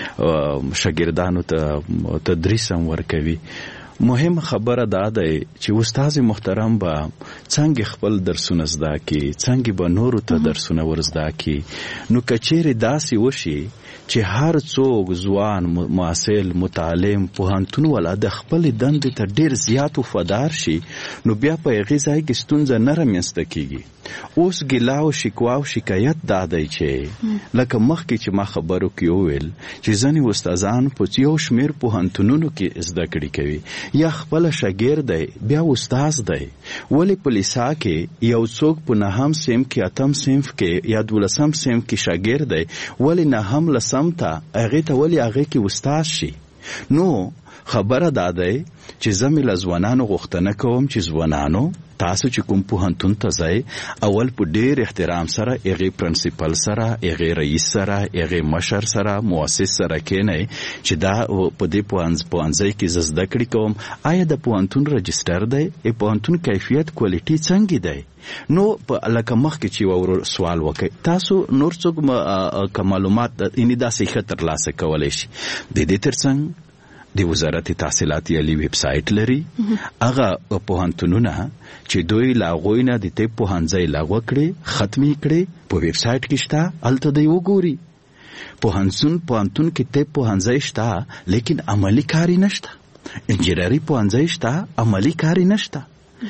کې شاګردانو ته تدریس هم ورکوي. مهم خبره دا ده چې استاد محترم به څنګه خپل درسونه زده کړي څنګه به نورو ته درسونه ورزده کړي. نو کچېرې داسې وشي چې هر څوک ځوان معاصل متعلم پوهنتون والا د خپل دندې ته ډیر زیات وفادار شي نو بیا په هغې ځای کې ستونزه نه رامنځته کېږي. اوس ګیلا او شکوا او شکایت دا دی چې لکه مخکې چې ما خبرو کې وویل چې ځینې استادان په یو شمېر پوهنتونونو کې زده کړې کوي یا خپل شاګرد دی بیا استاد دی. ولې په لیسا کې یو څوک په نهم صنف کې اتم صنف کې یا دولسم صنف کې شاګرد دی ولې نهم لسم ته هغې ته ولې هغې کې استاد شي؟ نو خبره دا دی چې زه مې له ځوانانو غوښتنه کوم چې ځوانانو تاسو چې کوم پوهنتون ته ځئ اول په ډېر احترام سره هغې پرنسپل سره هغې رئیس سره هغې مشر سره مؤسس سره کښېنئ چې دا په دې پوهنځۍ کې زه زده کړې کوم آیا د پوهنتون رجسټر دی د پوهنتون کیفیت کوالټي څنګه دی؟ نو په لکه مخکې چې ورور سوال وکړئ تاسو نور څوک که معلومات یعنې داسې ښه ترلاسه کولی شي. د دې ترڅنګ د وزارت تحصیلات عالی ویب سایټ لري هغه پوهنتونونه چې دوی له هغوی نه د طب پوهنځی لغوه کړي ختمې کړي په ویب سایټ کې شته هلته دی وګوري. پوهنتون پوهنتون کې طب پوهنځی شته لیکن عملي کاري نشته. انجینري پوهنځی شته عملي کاري نشته.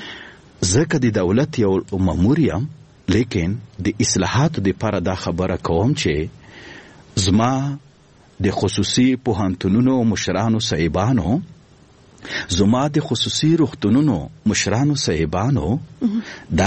ځکه د دولت یو مامور یم لیکن د اصلاحاتو دپاره دا خبره کوم چې زما د خصوصي پوهنتونونو مشرانو صاحبانو زما د خصوصي روغتونونو مشرانو صاحبانو دا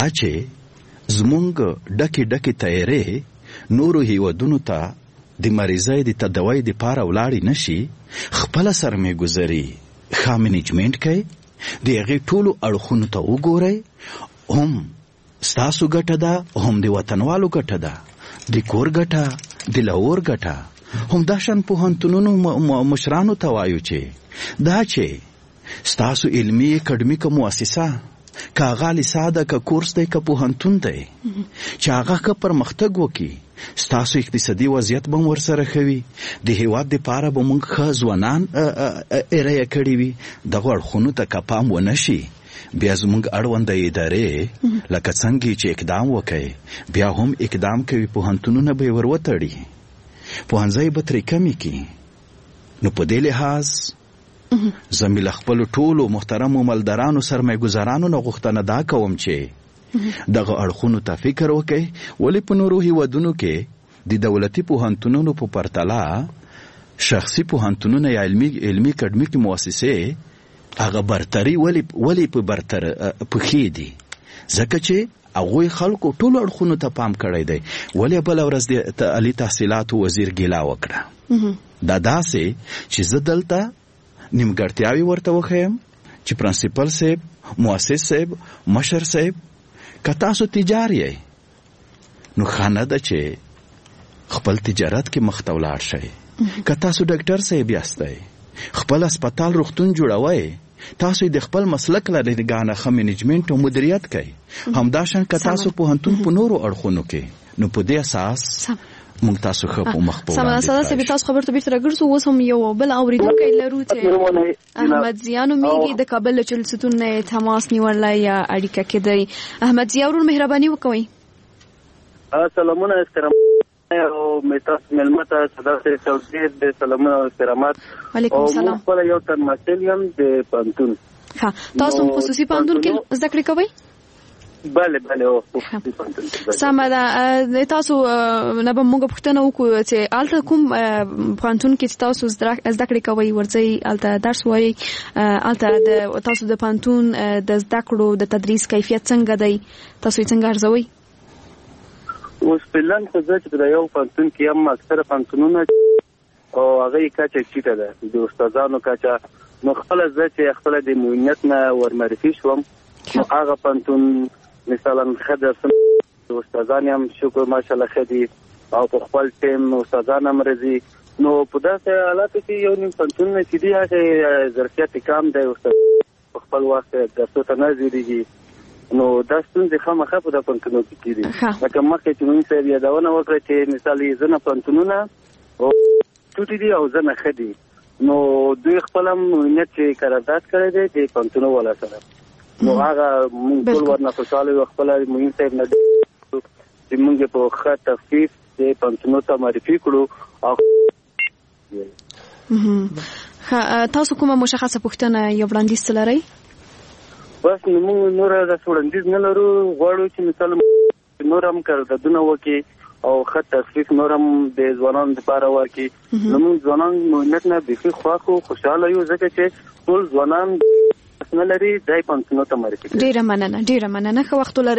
چې زمونږ ډکې ډکې تیارې نورو هیوادونو ته د مریضۍ د تداوۍ دپاره ولاړې نشي خپله سرمایه ګذاري ښه منیجمنټ کوي د هغې ټولو اړخونو ته وګورئ هم ستاسو ګټه ده هم د وطنوالو ګټه ده د کور ګټه د لاور ګټه همدا شان پوهنتونونو مشرانو ته وایو چې دا چې ستاسو علمي اکاډمیکه مؤسسه که هغه لیسا ده که کورس دی که پوهنتون دی چې هغه که پرمختګ وکړي ستاسو اقتصادي وضعیت به هم ورسره ښه وي د هېواد دپاره به موږ ښه ځوانان ارایه کړي وي. دغو اړخونو ته که پام ونه شي بیا زموږ اړونده ادارې لکه څنګه چې اقدام وکړي بیا هم اقدام کوي پوهنتونونه به یې ور وتړي پوهنځی به ترې کمې کړي. نو په دې لحاظ زه مې له خپلو ټولو محترمو مالدارانو سرمایه ګزارانو نه غوښتنه دا کوم چې دغه اړخونو ته فکر وکړئ. ولې په نورو هیوادونو کې د دولتي پوهنتونونو په پرتله شخصي پوهنتونونه یا علمي علمي اکاډمیکې مؤسسې هغه برتري ولې په برتر پښې دي؟ ځکه چې هغوی خلکو ټولو اړخونو ته پام کړی دی. ولې بله ورځ د عالي تحصیلاتو وزیر ګیلا وکړه دا داسې چې زه دلته نیمګړتیاوې ورته وښیم چې پرنسپل صاحب مؤسس صاحب مشر صاحب که تاسو تجار یې نو ښه نه ده چې خپل تجارت کې مخ ته ولاړ شئ. که تاسو ډاکټر صاحب یاستئ خپل هسپتال روغتون جوړوئ تاسو د خپل مسلک لري د ګانه خه منیجمنت او مدیریت کوي همدا شان که تاسو پوهنتون په نورو اړخونو کې نو په دې اساس موږ تاسو خو په مخ په وړاندې سم سم تاسو خبرته بیرته راګرځو اوس هم یو بل اوریدونکو لرو چې احمد زیانو میږي د کابل چلستون نه تماس نیولای یا اړیکه کېدی. احمد زیا ورور مهرباني وکوي. سلامونه استرام او میتاس ملمتا صدا سے توجیه د سلامونه او احترامات. وعلیکم السلام. او خپل یو تن مسلیم د پانتون. ها تاسو خصوصي پانتون کې ذکر کوي؟ بله بله او سمه ده تاسو نه به موږ پوښتنه وکړو چې الته کوم پانتون کې تاسو زده کړې کوي ورځي الته درس وایي الته د تاسو د پانتون د زده کړو د تدریس کیفیت څنګه دی تاسو څنګه ارزوي اوس پلان خو ځکه چې یو پانتون کې هم اکثره پانتونونه او هغه کاچا چیته ده د استادانو کاچا نو خپل ځکه خپل د موینت نه ورمعرفي شوم نو هغه پانتون مثلا خدای سم استادان هم شکر ماشاءالله خدي او په خپل ټیم استادان هم راځي نو په داسې حالاتو کې یو نیم پانتون چې دی هغه ظرفیت کم دی استاد په خپل وخت درسو ته نه ځيږي نو دا ستونزې خامخا په د پانتونو کې کېږي لکه مخکې چې موږ صاحب یادونه وکړه چې مثال یې ځنه پانتونونه او ټوټې دي او ځنه ښه دي نو دوی خپل هم نیت چې قرارداد کړی دی د پانتونو والا سره نو هغه موږ ټول ورنه خوشاله یو خپل موږ صاحب نه چې موږ په ښه تخفیف د پانتونو ته معرفي کړو او تاسو کومه مشخصه پوښتنه یو وړاندیز لرئ بس موږ نور د وړاندیز نه لرو غواړو چې مثال نور هم قراردادونه وکړي او ښه تخفیف نور هم د ځوانانو لپاره ورکړي نو موږ ځوانان مهنت نه بیخي خوښ او خوشاله یو ځکه چې ټول ځوانان نه لري دای پانتونو ته معرفي ډیره مننه ډیره مننه خو وخت لري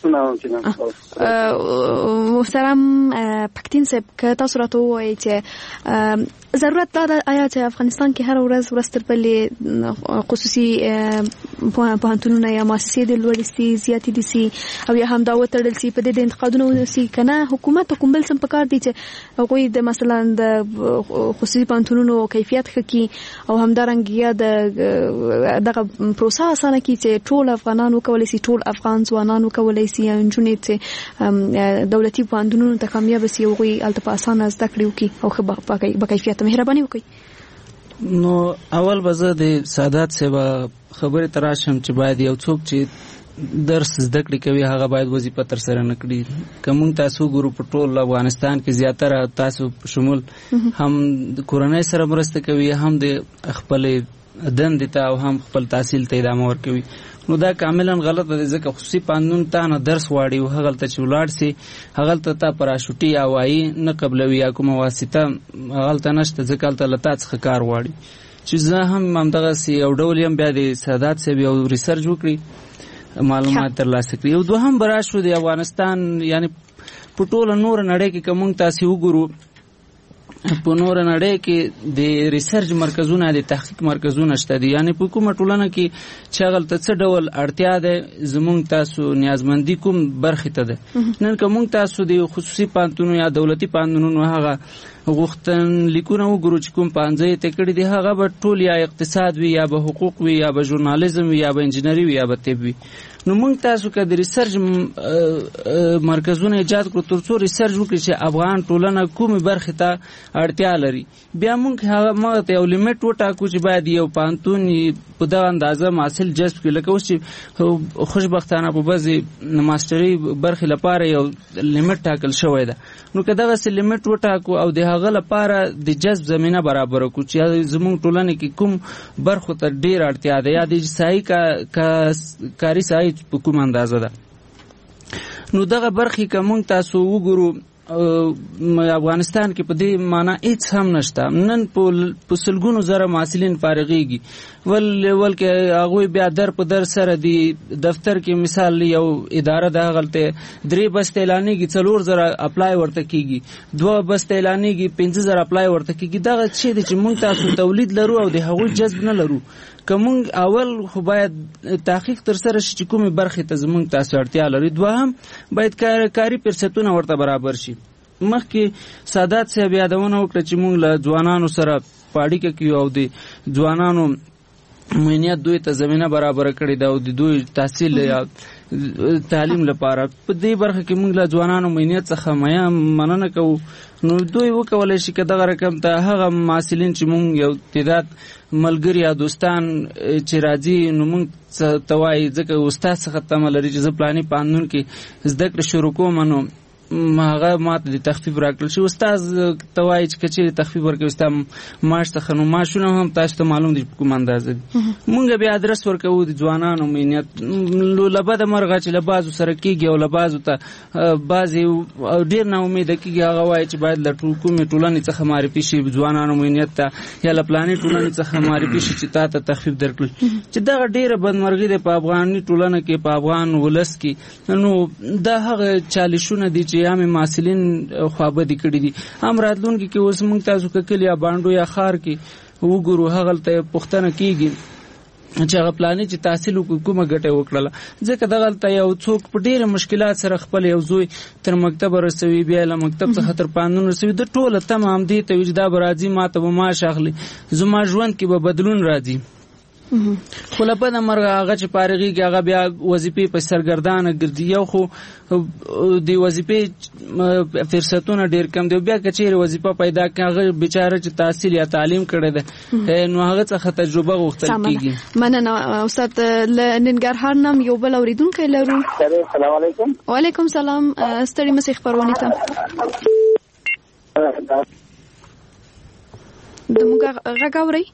محترم پکتین صاحب که تاسو راته وایي چې ضرورت دا آیا چې افغانستان کې هر ورځ ورستر بلې خصوصي پوهنتونونه یا مؤسسې د لوړستي زیاتې دي سي او یا هم دا وتړل سي په دې انتقادونه سي کنه حکومت کوم بل سم پکار دي چې هغوی د مثلا د خصوصي پوهنتونونو کیفیت ښه کړي او همدارنګه یا د دغه پروسه اسانه کړي چې ټول افغانان وکولای سي ټول افغان ځوانان وکولای سي انجونې چې دولتي پوهنتونونو ته کامیاب سي هغوی الته په اسانه زده کړي وکړي او ښه باکیفیت مهرباني وکړي نو اول به زه د سادات صاحب خبرې تراشم چې باید یو څوک چې درس زده کړي کوي هغه باید وظیفه تر سره نه کړي که موږ تاسو ګورو په ټول افغانستان کې زیاتره تاسو شمول هم د کورنۍ سره مرسته کوي هم د خپلې دندې ته او هم خپل تحصیل ته ادامه ورکوي نو دا کاملا غلط دی ځکه خصوصي پانتون ته نه درس واړي او هغه ته چې ولاړ سي هغه ته تا پراشوټي یا وایي نه قبلوي یا کومه واسطه هغه ته نشته ځکه ته لتا څخه کار واړي چې زه هم همدغه سي یو ډول یم بیا د سادات صاحب یو ریسرچ وکړي معلومات ترلاسه کړي او دوهم براشو د افغانستان یعنی په ټوله نور نړۍ کې کوم تاسو وګورو په نور نړۍ کې د ریسرچ مرکزونه د تحقیق مرکزونه شته دي یعنی په کومه ټولنه کې چې هغه ته څه ډول اړتیا ده زموږ تاسو نیازمندي کوم برخې ته ده نن کوم تاسو د خصوصي پانتونو یا دولتي پانتونو هغه غوښتن لیکونه وګورو چې کوم پانځه ته کړي دي هغه به ټول یا اقتصاد وي یا به حقوق وي یا به ژورنالیزم وي یا به انجینری وي یا به طب وي نو موږ تاسو که د ریسرچ مرکزونه ایجاد کړو ترڅو ریسرچ وکړي چې افغان ټولنه کومې برخې ته اړتیا لري بیا موږ هغه مغه ته یو لیمټ وټاکو چې باید یو پانتون په دغه اندازه محصل جذب کړي لکه اوس چې خوشبختانه په بعضې ماسټري برخې لپاره یو لیمټ ټاکل شوی ده نو که دغسې لیمټ وټاکو او د هغه لپاره د جذب زمینه برابره کړو چې زموږ ټولنې کې کوم برخو ته ډېر اړتیا ده یا د اجتماعي کاري ساحې په کوم اندازه ده نو دغه برخې که موږ تاسو وګورو افغانستان کې په دې معنا هیڅ هم نشته نن په سلګونو زره محصلین فارغېږي ول ول کې هغوی بیا در په در سره دی دفتر کې مثال یو اداره ده هغلته درې بسته اعلانېږي څلور زره اپلای ورته کېږي دوه بسته اعلانېږي پنځه زره اپلای ورته کېږي دغه څه دی چې موږ تاسو تولید لرو او د هغوی جذب نه لرو که موږ اول خو باید تحقیق تر سره شي چې کومې برخې ته زموږ تاسو اړتیا لري دوهم باید کاري فرصتونه ورته برابر شي مخکې سادات صاحب یادونه وکړه چې موږ له ځوانانو سره په اړیکه کې یو او د ځوانانو مهنیت دوی ته زمینه برابره کړې ده او د دوی تحصیل یا تعلیم لپاره په دې برخه کې موږ له ځوانانو مهنیت څخه مننه کوو نو دوی وکولای شي که دغه رقم ته هغه محصلین چې موږ یو تعداد ملګري یا دوستان چې راځي نو موږ ته وایي ځکه استاد څخه تمه لري چې زه پلاني پانتون کې زده کړې شروع کوم نو هغه ماته د تخفیف راکړل شي. استاد ته وایي چې کچې تخفیف ورکوي ستا معاش څخه، نو معاشونه هم تاسو ته معلوم دي په کوم اندازه دي. مونږ بیا ادرس ورکوو د ځوانانو مینیت له بده مرغه چې له بعضو سره کېږي او له بعضو ته بعضې ډېر نا امیده کېږي. هغه وایي چې باید له کومې ټولنې څخه معرفي شي ځوانانو مینیت ته، یا له پلانې ټولنې څخه معرفي شي چې تا ته تخفیف درکړل. چې دغه ډېره بدمرغي ده په افغاني ټولنه کې، په افغان ولس کې. نو دا هغه چالشونه دي چې یا مې محصلین خوابدي کړي دي. هم راتلونکي کې اوس موږ تاسو که کلي یا بانډو یا ښار کې وګورو، هغلته پوښتنه کېږي چې هغه پلانې چې تحصیل وکړو کومه ګټه وکړله، ځکه دغلته یو څوک په ډېره مشکلات سره خپل یو زوی تر مکتبه رسوي، بیا له مکتب څخه تر پوهنتون رسوي. د ټوله تمه همدې ته وي چې دا به راځي ما ته به معاش اخلي، زما ژوند کې به بدلون راځي. خو له بده مرغه هغه چې فارغېږي هغه بیا وظیفې په سرګردانه ګرځي. یو خو د وظیفې فرصتونه ډېر کم دی، بیا که چېرې وظیفه پیدا کړي هغه بیچاره چې تحصیل یا تعلیم کړی دی نو هغه څخه تجربه غوښتل کېږي. مننه استاد. له ننګرهار نه یو بل اورېدونکی لرو. السلام علیکم. وعلیکم سلام. ستړي مسئ خپرونې ته د موږ غږ اورئ؟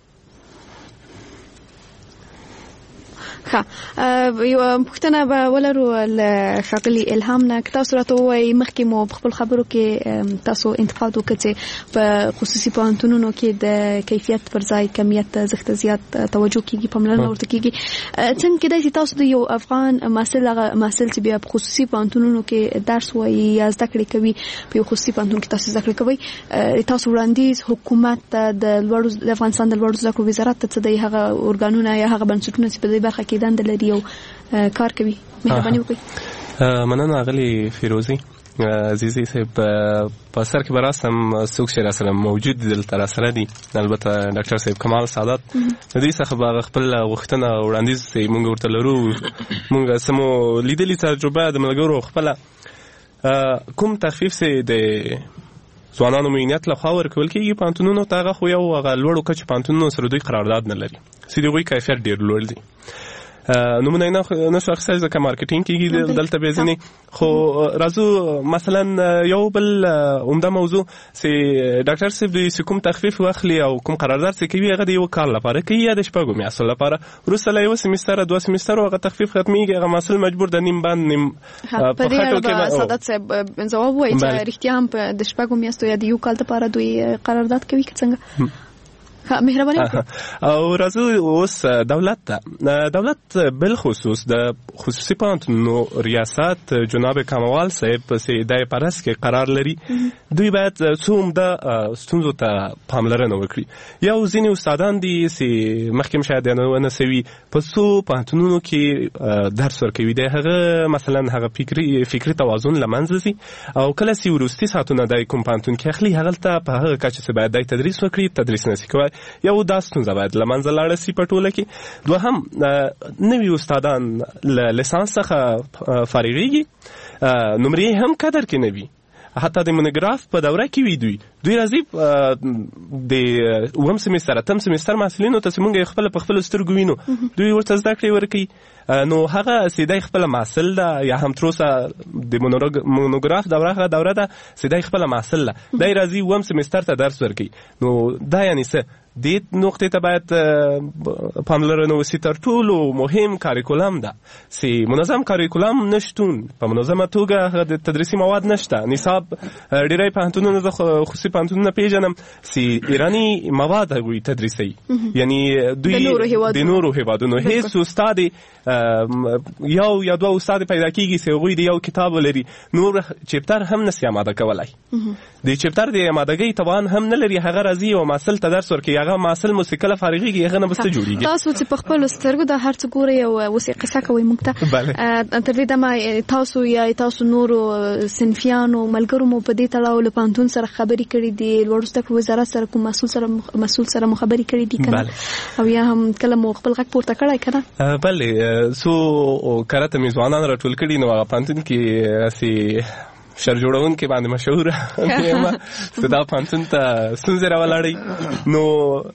ښه، یو پوښتنه به ولرو له ښاغلي الهام نه. که تاسو راته ووایئ، مخکې مو په خپل خبرو کې تاسو انتقاد وکړ چې په خصوصي پوهنتونونو کې د کیفیت پر ځای کمیت ته زښته زیات توجه کېږي، پاملرنه ورته کېږي. څنګه کېدای شي تاسو د یو افغان محصل هغه محصل چې بیا په خصوصي پوهنتونونو کې درس وایي یا زده کړې کوي، په یو خصوصي پوهنتون کې تاسو زده کړې کوئ، تاسو وړاندیز حکومت ته د لوړو د افغانستان د لوړو زده کړو وزارت ته څه دی، هغه ارګانونه یا هغه بنسټونه چې په دې برخه کې دنده لري او کار کوي؟ مهرباني وکړئ. مننه اغلی فیروزی عزیزی صاحب. په سر کې براستم څوک چې را سره موجود دي دلته را سره دي، البته ډاکټر صاحب کمال سعادت. د دې څخه به خپل غوښتنه وړاندیز مونږ ورته لرو. مونږ سمو لیدلي تجربه د ملګرو خپله کوم تخفیف سي د ځوانانو مینیت لخوا ورکول کېږي پوهنتونونو ته، هغه خو یو هغه لوړو کچې پوهنتونونو سره دوی قرارداد نه لري، چې د هغوی کیفیت ډېر لوړ دی. نمونه یې نشو اخیستی ځکه مارکیټینګ کېږي دلته بیا ځینې. خو راځو مثلا یو بل عمده موضوع چې ډاکټر صاحب دوی چې کوم تخفیف واخلي او کوم قرارداد چې کوي هغه د یو کال لپاره کوي یا د شپږو میاشتو لپاره، وروسته له یوه سیمستره دوه سیمسترو هغه تخفیف ختمیږي، هغه محصل مجبور د نیم بند نیم په خټو کې. سعادت صاحب ځواب وایي چې رښتیا هم د شپږو میاشتو یا د یو کال لپاره دوی قرارداد کوي که څنګه؟ مهرباني او راځو اوس دولت ته. دولت بالخصوص د خصوصي پوهنتونونو ریاست جناب کموال صاحب په دای پرس کې قرار لري دوی باید څو عمده ستونزو ته پاملرنه وکړي. یو ځینې استادان دي چې مخکې شاید ونه سوي په څو پوهنتونونو کې درس ورکوي، د هغه مثلا هغه فکري فکري توازن له منځه ځي او کله چې وروستي ساعتونه د کوم پوهنتون کې اخلي هغلته په هغه کچه چې باید د تدریس وکړي تدریس نشي کولی. یو دا ستونزه باید له منځه لاړه سي په ټوله کې. دوهم نوي استادان له لیسانس څخه فارغېږي، نمرې هم قدر کې نه وي، حتی د مونوګراف په دوره کې وي دوی دوی راځي د اووم سیمستر اتم سیمستر محصلینو ته چې مونږ یې خپله په خپلو سترګو وینو دوی ورته زده کړې ورکوي. نو هغه سیده خپله محصل ده یا هم تروسه د مونوګراف دوره هغه دوره ده سیده خپله محصل ده، دی راځي اووم سیمستر ته درس ورکوي. نو دا یعنې څه دې نقطې ته باید پاملرنه وسي. تر ټولو مهم کاریکولم ده چې منظم کاریکولم نشتون، په منظمه توګه د تدریسي مواد نشته. نصاب ډېری پوهنتونونه د خصوصي پوهنتونونه پیژنم چې ایراني مواد هغوی تدریسي، یعنی دوی د نورو هیوادونو هیڅ استاد یو یا دوه استاد پیدا کېږي چې هغوی د یو کتاب ولري، نور چپتر هم نسي اماده کولی، د چپتر د امادګۍ توان هم نه لري. هغه راځي او محصل ته درس ورکوي، هغه محصل مو چې کله فارغېږي هغه نه به څه جوړېږي. تاسو چې په خپلو سترګو د هر څه ګورئ او اوس یې قصه کوئ موږ ته. تر دې دمه تاسو یا تاسو نورو صنفیانو ملګرو مو په دې تړاو له پوهنتون سره خبرې کړې دي، لوړو زده کړو وزارت سره کوم مسؤل سره مسؤل سره مو خبرې کړې دي که نه؟ او یا هم کله مو خپل غږ پورته کړی که نه؟ بلې څو کرته مې ځوانان راټول کړي نو هغه پوهنتون کې هسې شر جوړونکي باندې مشهوره یم چې دا پوهنتون ته ستونزې راولاړئ. نو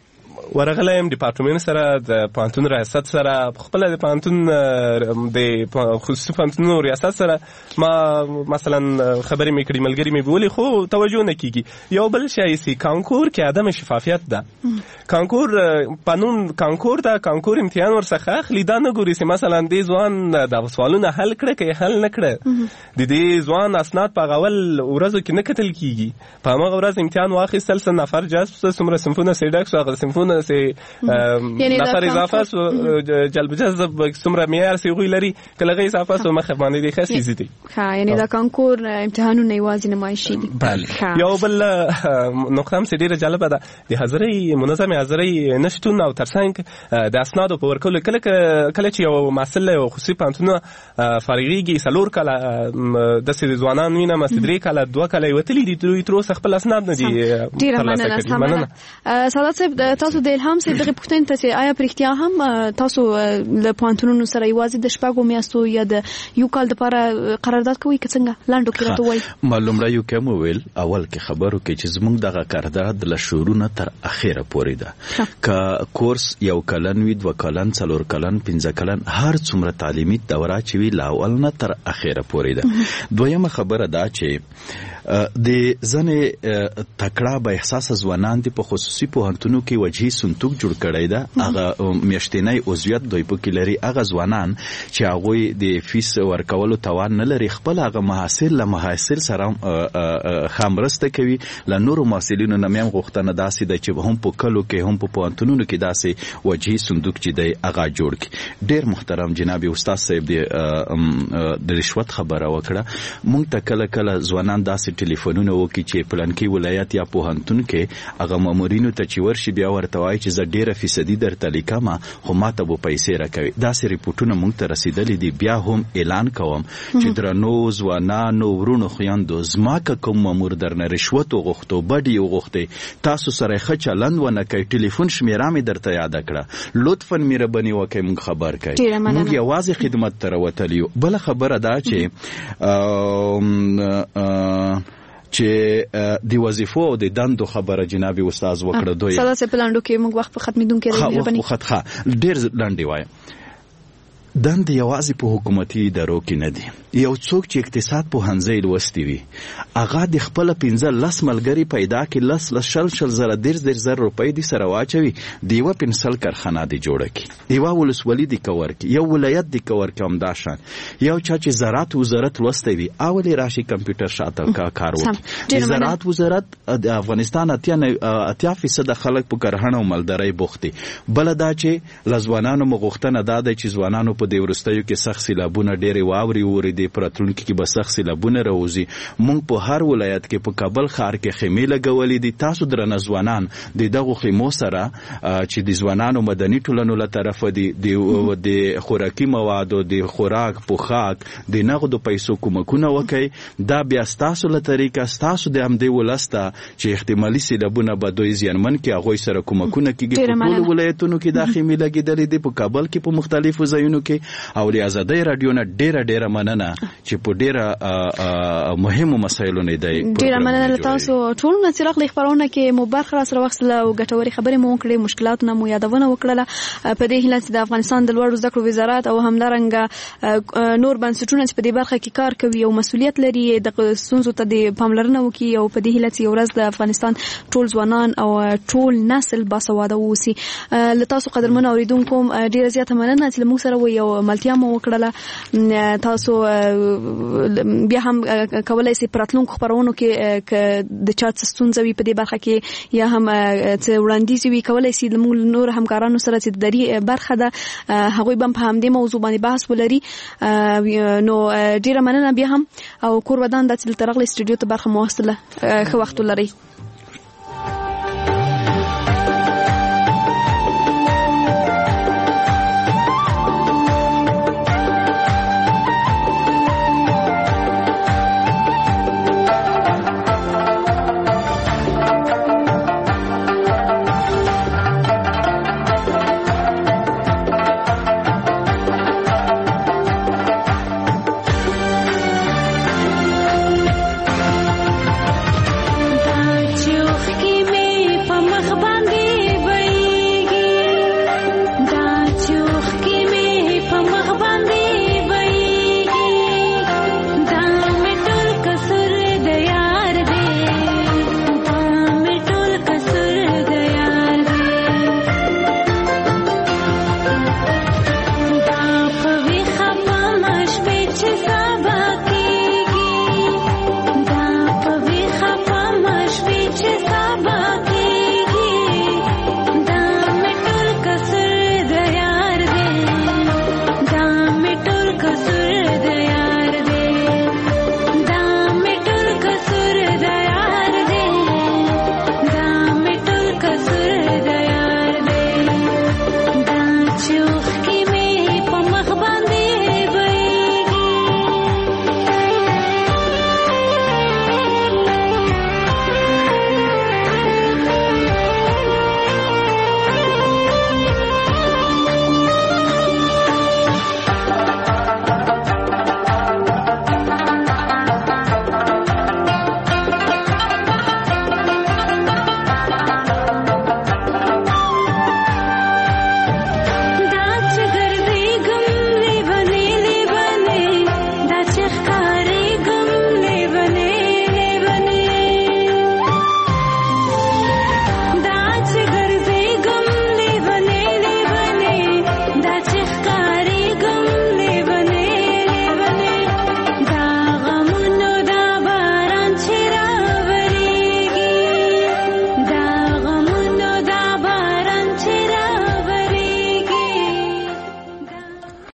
ورغلی یم ډپارټمنټ سره د پوهنتون ریاست سره خپله د پوهنتون د خصوصي پوهنتونونو ریاست سره ما مثلا خبرې مې کړي ملګري مې بولي خو توجه نه کیږي. یو بل شی سي کانکور کې عدم شفافیت ده. کانکور قانون کانکور دا کانکور امتحان ورڅخه اخلي دا نه ګوري چې مثلا دې ځوان د سوالونه حل کړه که حل نه کړه. د دې ځوان اسناد په غول ورځو کې نه کتل کیږي. په هغه ورځ امتحان واخیستل سن نفر جذب څومره صنفونه سي ډک هغه صنفونه سي نفر اضافه سو جلب جذب څومره معیار سي غوي لري کله غي اضافه سو مخه باندې دي خاصي دي. ها یعنی دا کانکور امتحانونه یوازې نمایشي دي. بله یو بل نقطه هم ډیره جالبه ده د حاضرۍ منظمه حاضرۍ نشټون او ترڅنګ د اسنادو په ورکولو کله کله چې یو محصل یو خصوصي پوهنتون فارغيږي څلور کاله د سې ځوانان وینه مستدري کاله دوه کاله وتلی دي دوی تر اوسه خپل اسناد نه دي ډیره مننه. سادات صاحب تاسو د الهام صاحب دغه پوښتنه ته آیا پرختیا هم تاسو له پوهنتونونو سره یوازې د شپږو میاشتو یا د یو کال لپاره قرارداد کوي که څنګه لاندو کې راته وایي؟ معلوم را یو کوم ویل اول کې خبرو کې چې زموږ دغه قرارداد له شروع تر اخره پورې ده. که کورس یو کلن وي دوه کلن څلور کلن پنځه کلن هر څومره تعلیمي دوره چې وي له اول نه تر اخره پورې ده. دویمه خبره دا چې د ځنې تکړه به احساس ځوانان دي په خصوصي پوهنتونو کې وجهي صندوق جوړ کړی ده. هغه میاشتنی عضویت دوی پکې لري. هغه ځوانان چې هغوی د فیس ورکولو توان نه لري خپل هغه محصل له محصل سره ښه مرسته کوي. له نورو محصلینو نه مې هم غوښتنه داسې ده چې هم په کلو کې هم په پوهنتونونو کې داسې وجهي صندوق چې دی هغه جوړ کړي. ډېر محترم جناب استاد صاحب د رشوت خبره وکړه. موږ ته کله کله ځوانان داسې ټلیفونونه وکړي چې پلانکي ولایت یا پوهنتون کې هغه مامورینو ته چې ورشي بیا ورته وایي چې زه ډېره فیصدي درته لیکم خو ما ته به پیسې راکوي. داسې ریپورټونه موږ ته رسېدلي دي. بیا هم اعلان کوم چې درنو ځوانانو ورونو خویندو زما که کوم مامور درنه رشوت وغوښتو بډ یې وغوښتی تاسو سره ښه چلند ونه کوئ ټلیفون شمېره مې درته یاده کړه لطفا مهرباني وکئ موږ خبر کوئ. موږ یوازې خدمت ته راوتلي یو. بله خبره دا چې چې د وظیفو او د دندو خبره جناب استاد وکړه. دوی ساده سه پلاندو کې موږ وخت په ختمېدونکو کې مهرباني خطخه ډېر لنډي وایم. دند یوازې په حکومتي ادارو کې نه دي. یو څوک چې اقتصاد پوهنځی لوستی وي هغه د خپل پنځه لس ملګري پیدا کړي لس لس شل شل زره دېرش دېرش زره روپۍ دې سره واچوي د یوه پنسل کارخانه دې جوړه کړي یوه ولسوالي دې کور کړي یو ولایت دې کور کړي همدا شان. یو چا چې زراعت وزارت لوستی وي اولې راشي کمپیوټر شاته کار وکړي. د زراعت وزارت د افغانستان اتیا فیصده خلک په کرهڼه او مالدارۍ بوخت دي. بله دا چې له ځوانانو مو غوښتنه دا ده چې ځوانانو په دې وروستیو کې سخت سیلابونه ډېرې واورې اورېدې په راتلونکي کې به سخت سیلابونه راوځي. موږ په هر ولایت کې په کابل ښار کې خیمې لګولې دي. تاسو درنه ځوانان د دغو خیمو سره چې د ځوانانو مدني ټولنو له طرفه دي د خوراکي موادو د خوراک پوښاک د نغدو پیسو کومکونه وکړئ. دا بیا ستاسو له طریقه ستاسو د همدې ولس ته چې احتمالي سیلابونه به دوی زیانمن کړي هغوی سره کومکونه کېږي. په ټولو ولایتونو کې دا خیمې لګېدلې دي. په کابل کې په مختلفو ځایونو کې او د ازادۍ راډیو نه ډېره ډېره مننه چې په ډېره مهمو مسایلو نه دی. ډېره مننه له تاسو ټولو نه څراغ له خپرونه کې مو برخه راسره واخیستله او ګټورې خبرې مو وکړې مشکلاتونه مو یادونه وکړله. په دې هیله چې د افغانستان د لوړو زده کړو وزارت او همدارنګه نور بنسټونه چې په دې برخه کې کار کوي او مسؤلیت لري د ستونزو ته د پاملرنه وکړي او په دې هیله چې یو ورځ د افغانستان ټول ځوانان او ټول نسل باسواده واوسي. له تاسو قدرمن اوریدونکو ډېره زیاته مننه چې موږ سره یو ملتیا مو وکړله. تاسو بیا هم کولای شئ پراتلونکو خبرونو کې د چا څه ستونزه وي په دې برخه کې یا هم څه وړاندیز وي کولای شئ زموږ نور همکارانو سره چې د دري برخه ده هغوی به په همدې موضوع باندې بحث ولري. نو ډېره مننه بیا هم او کور ودان د چې دلته راغلی سټوډیو ته برخه مو واخیستله. ښه وخت ولرئ.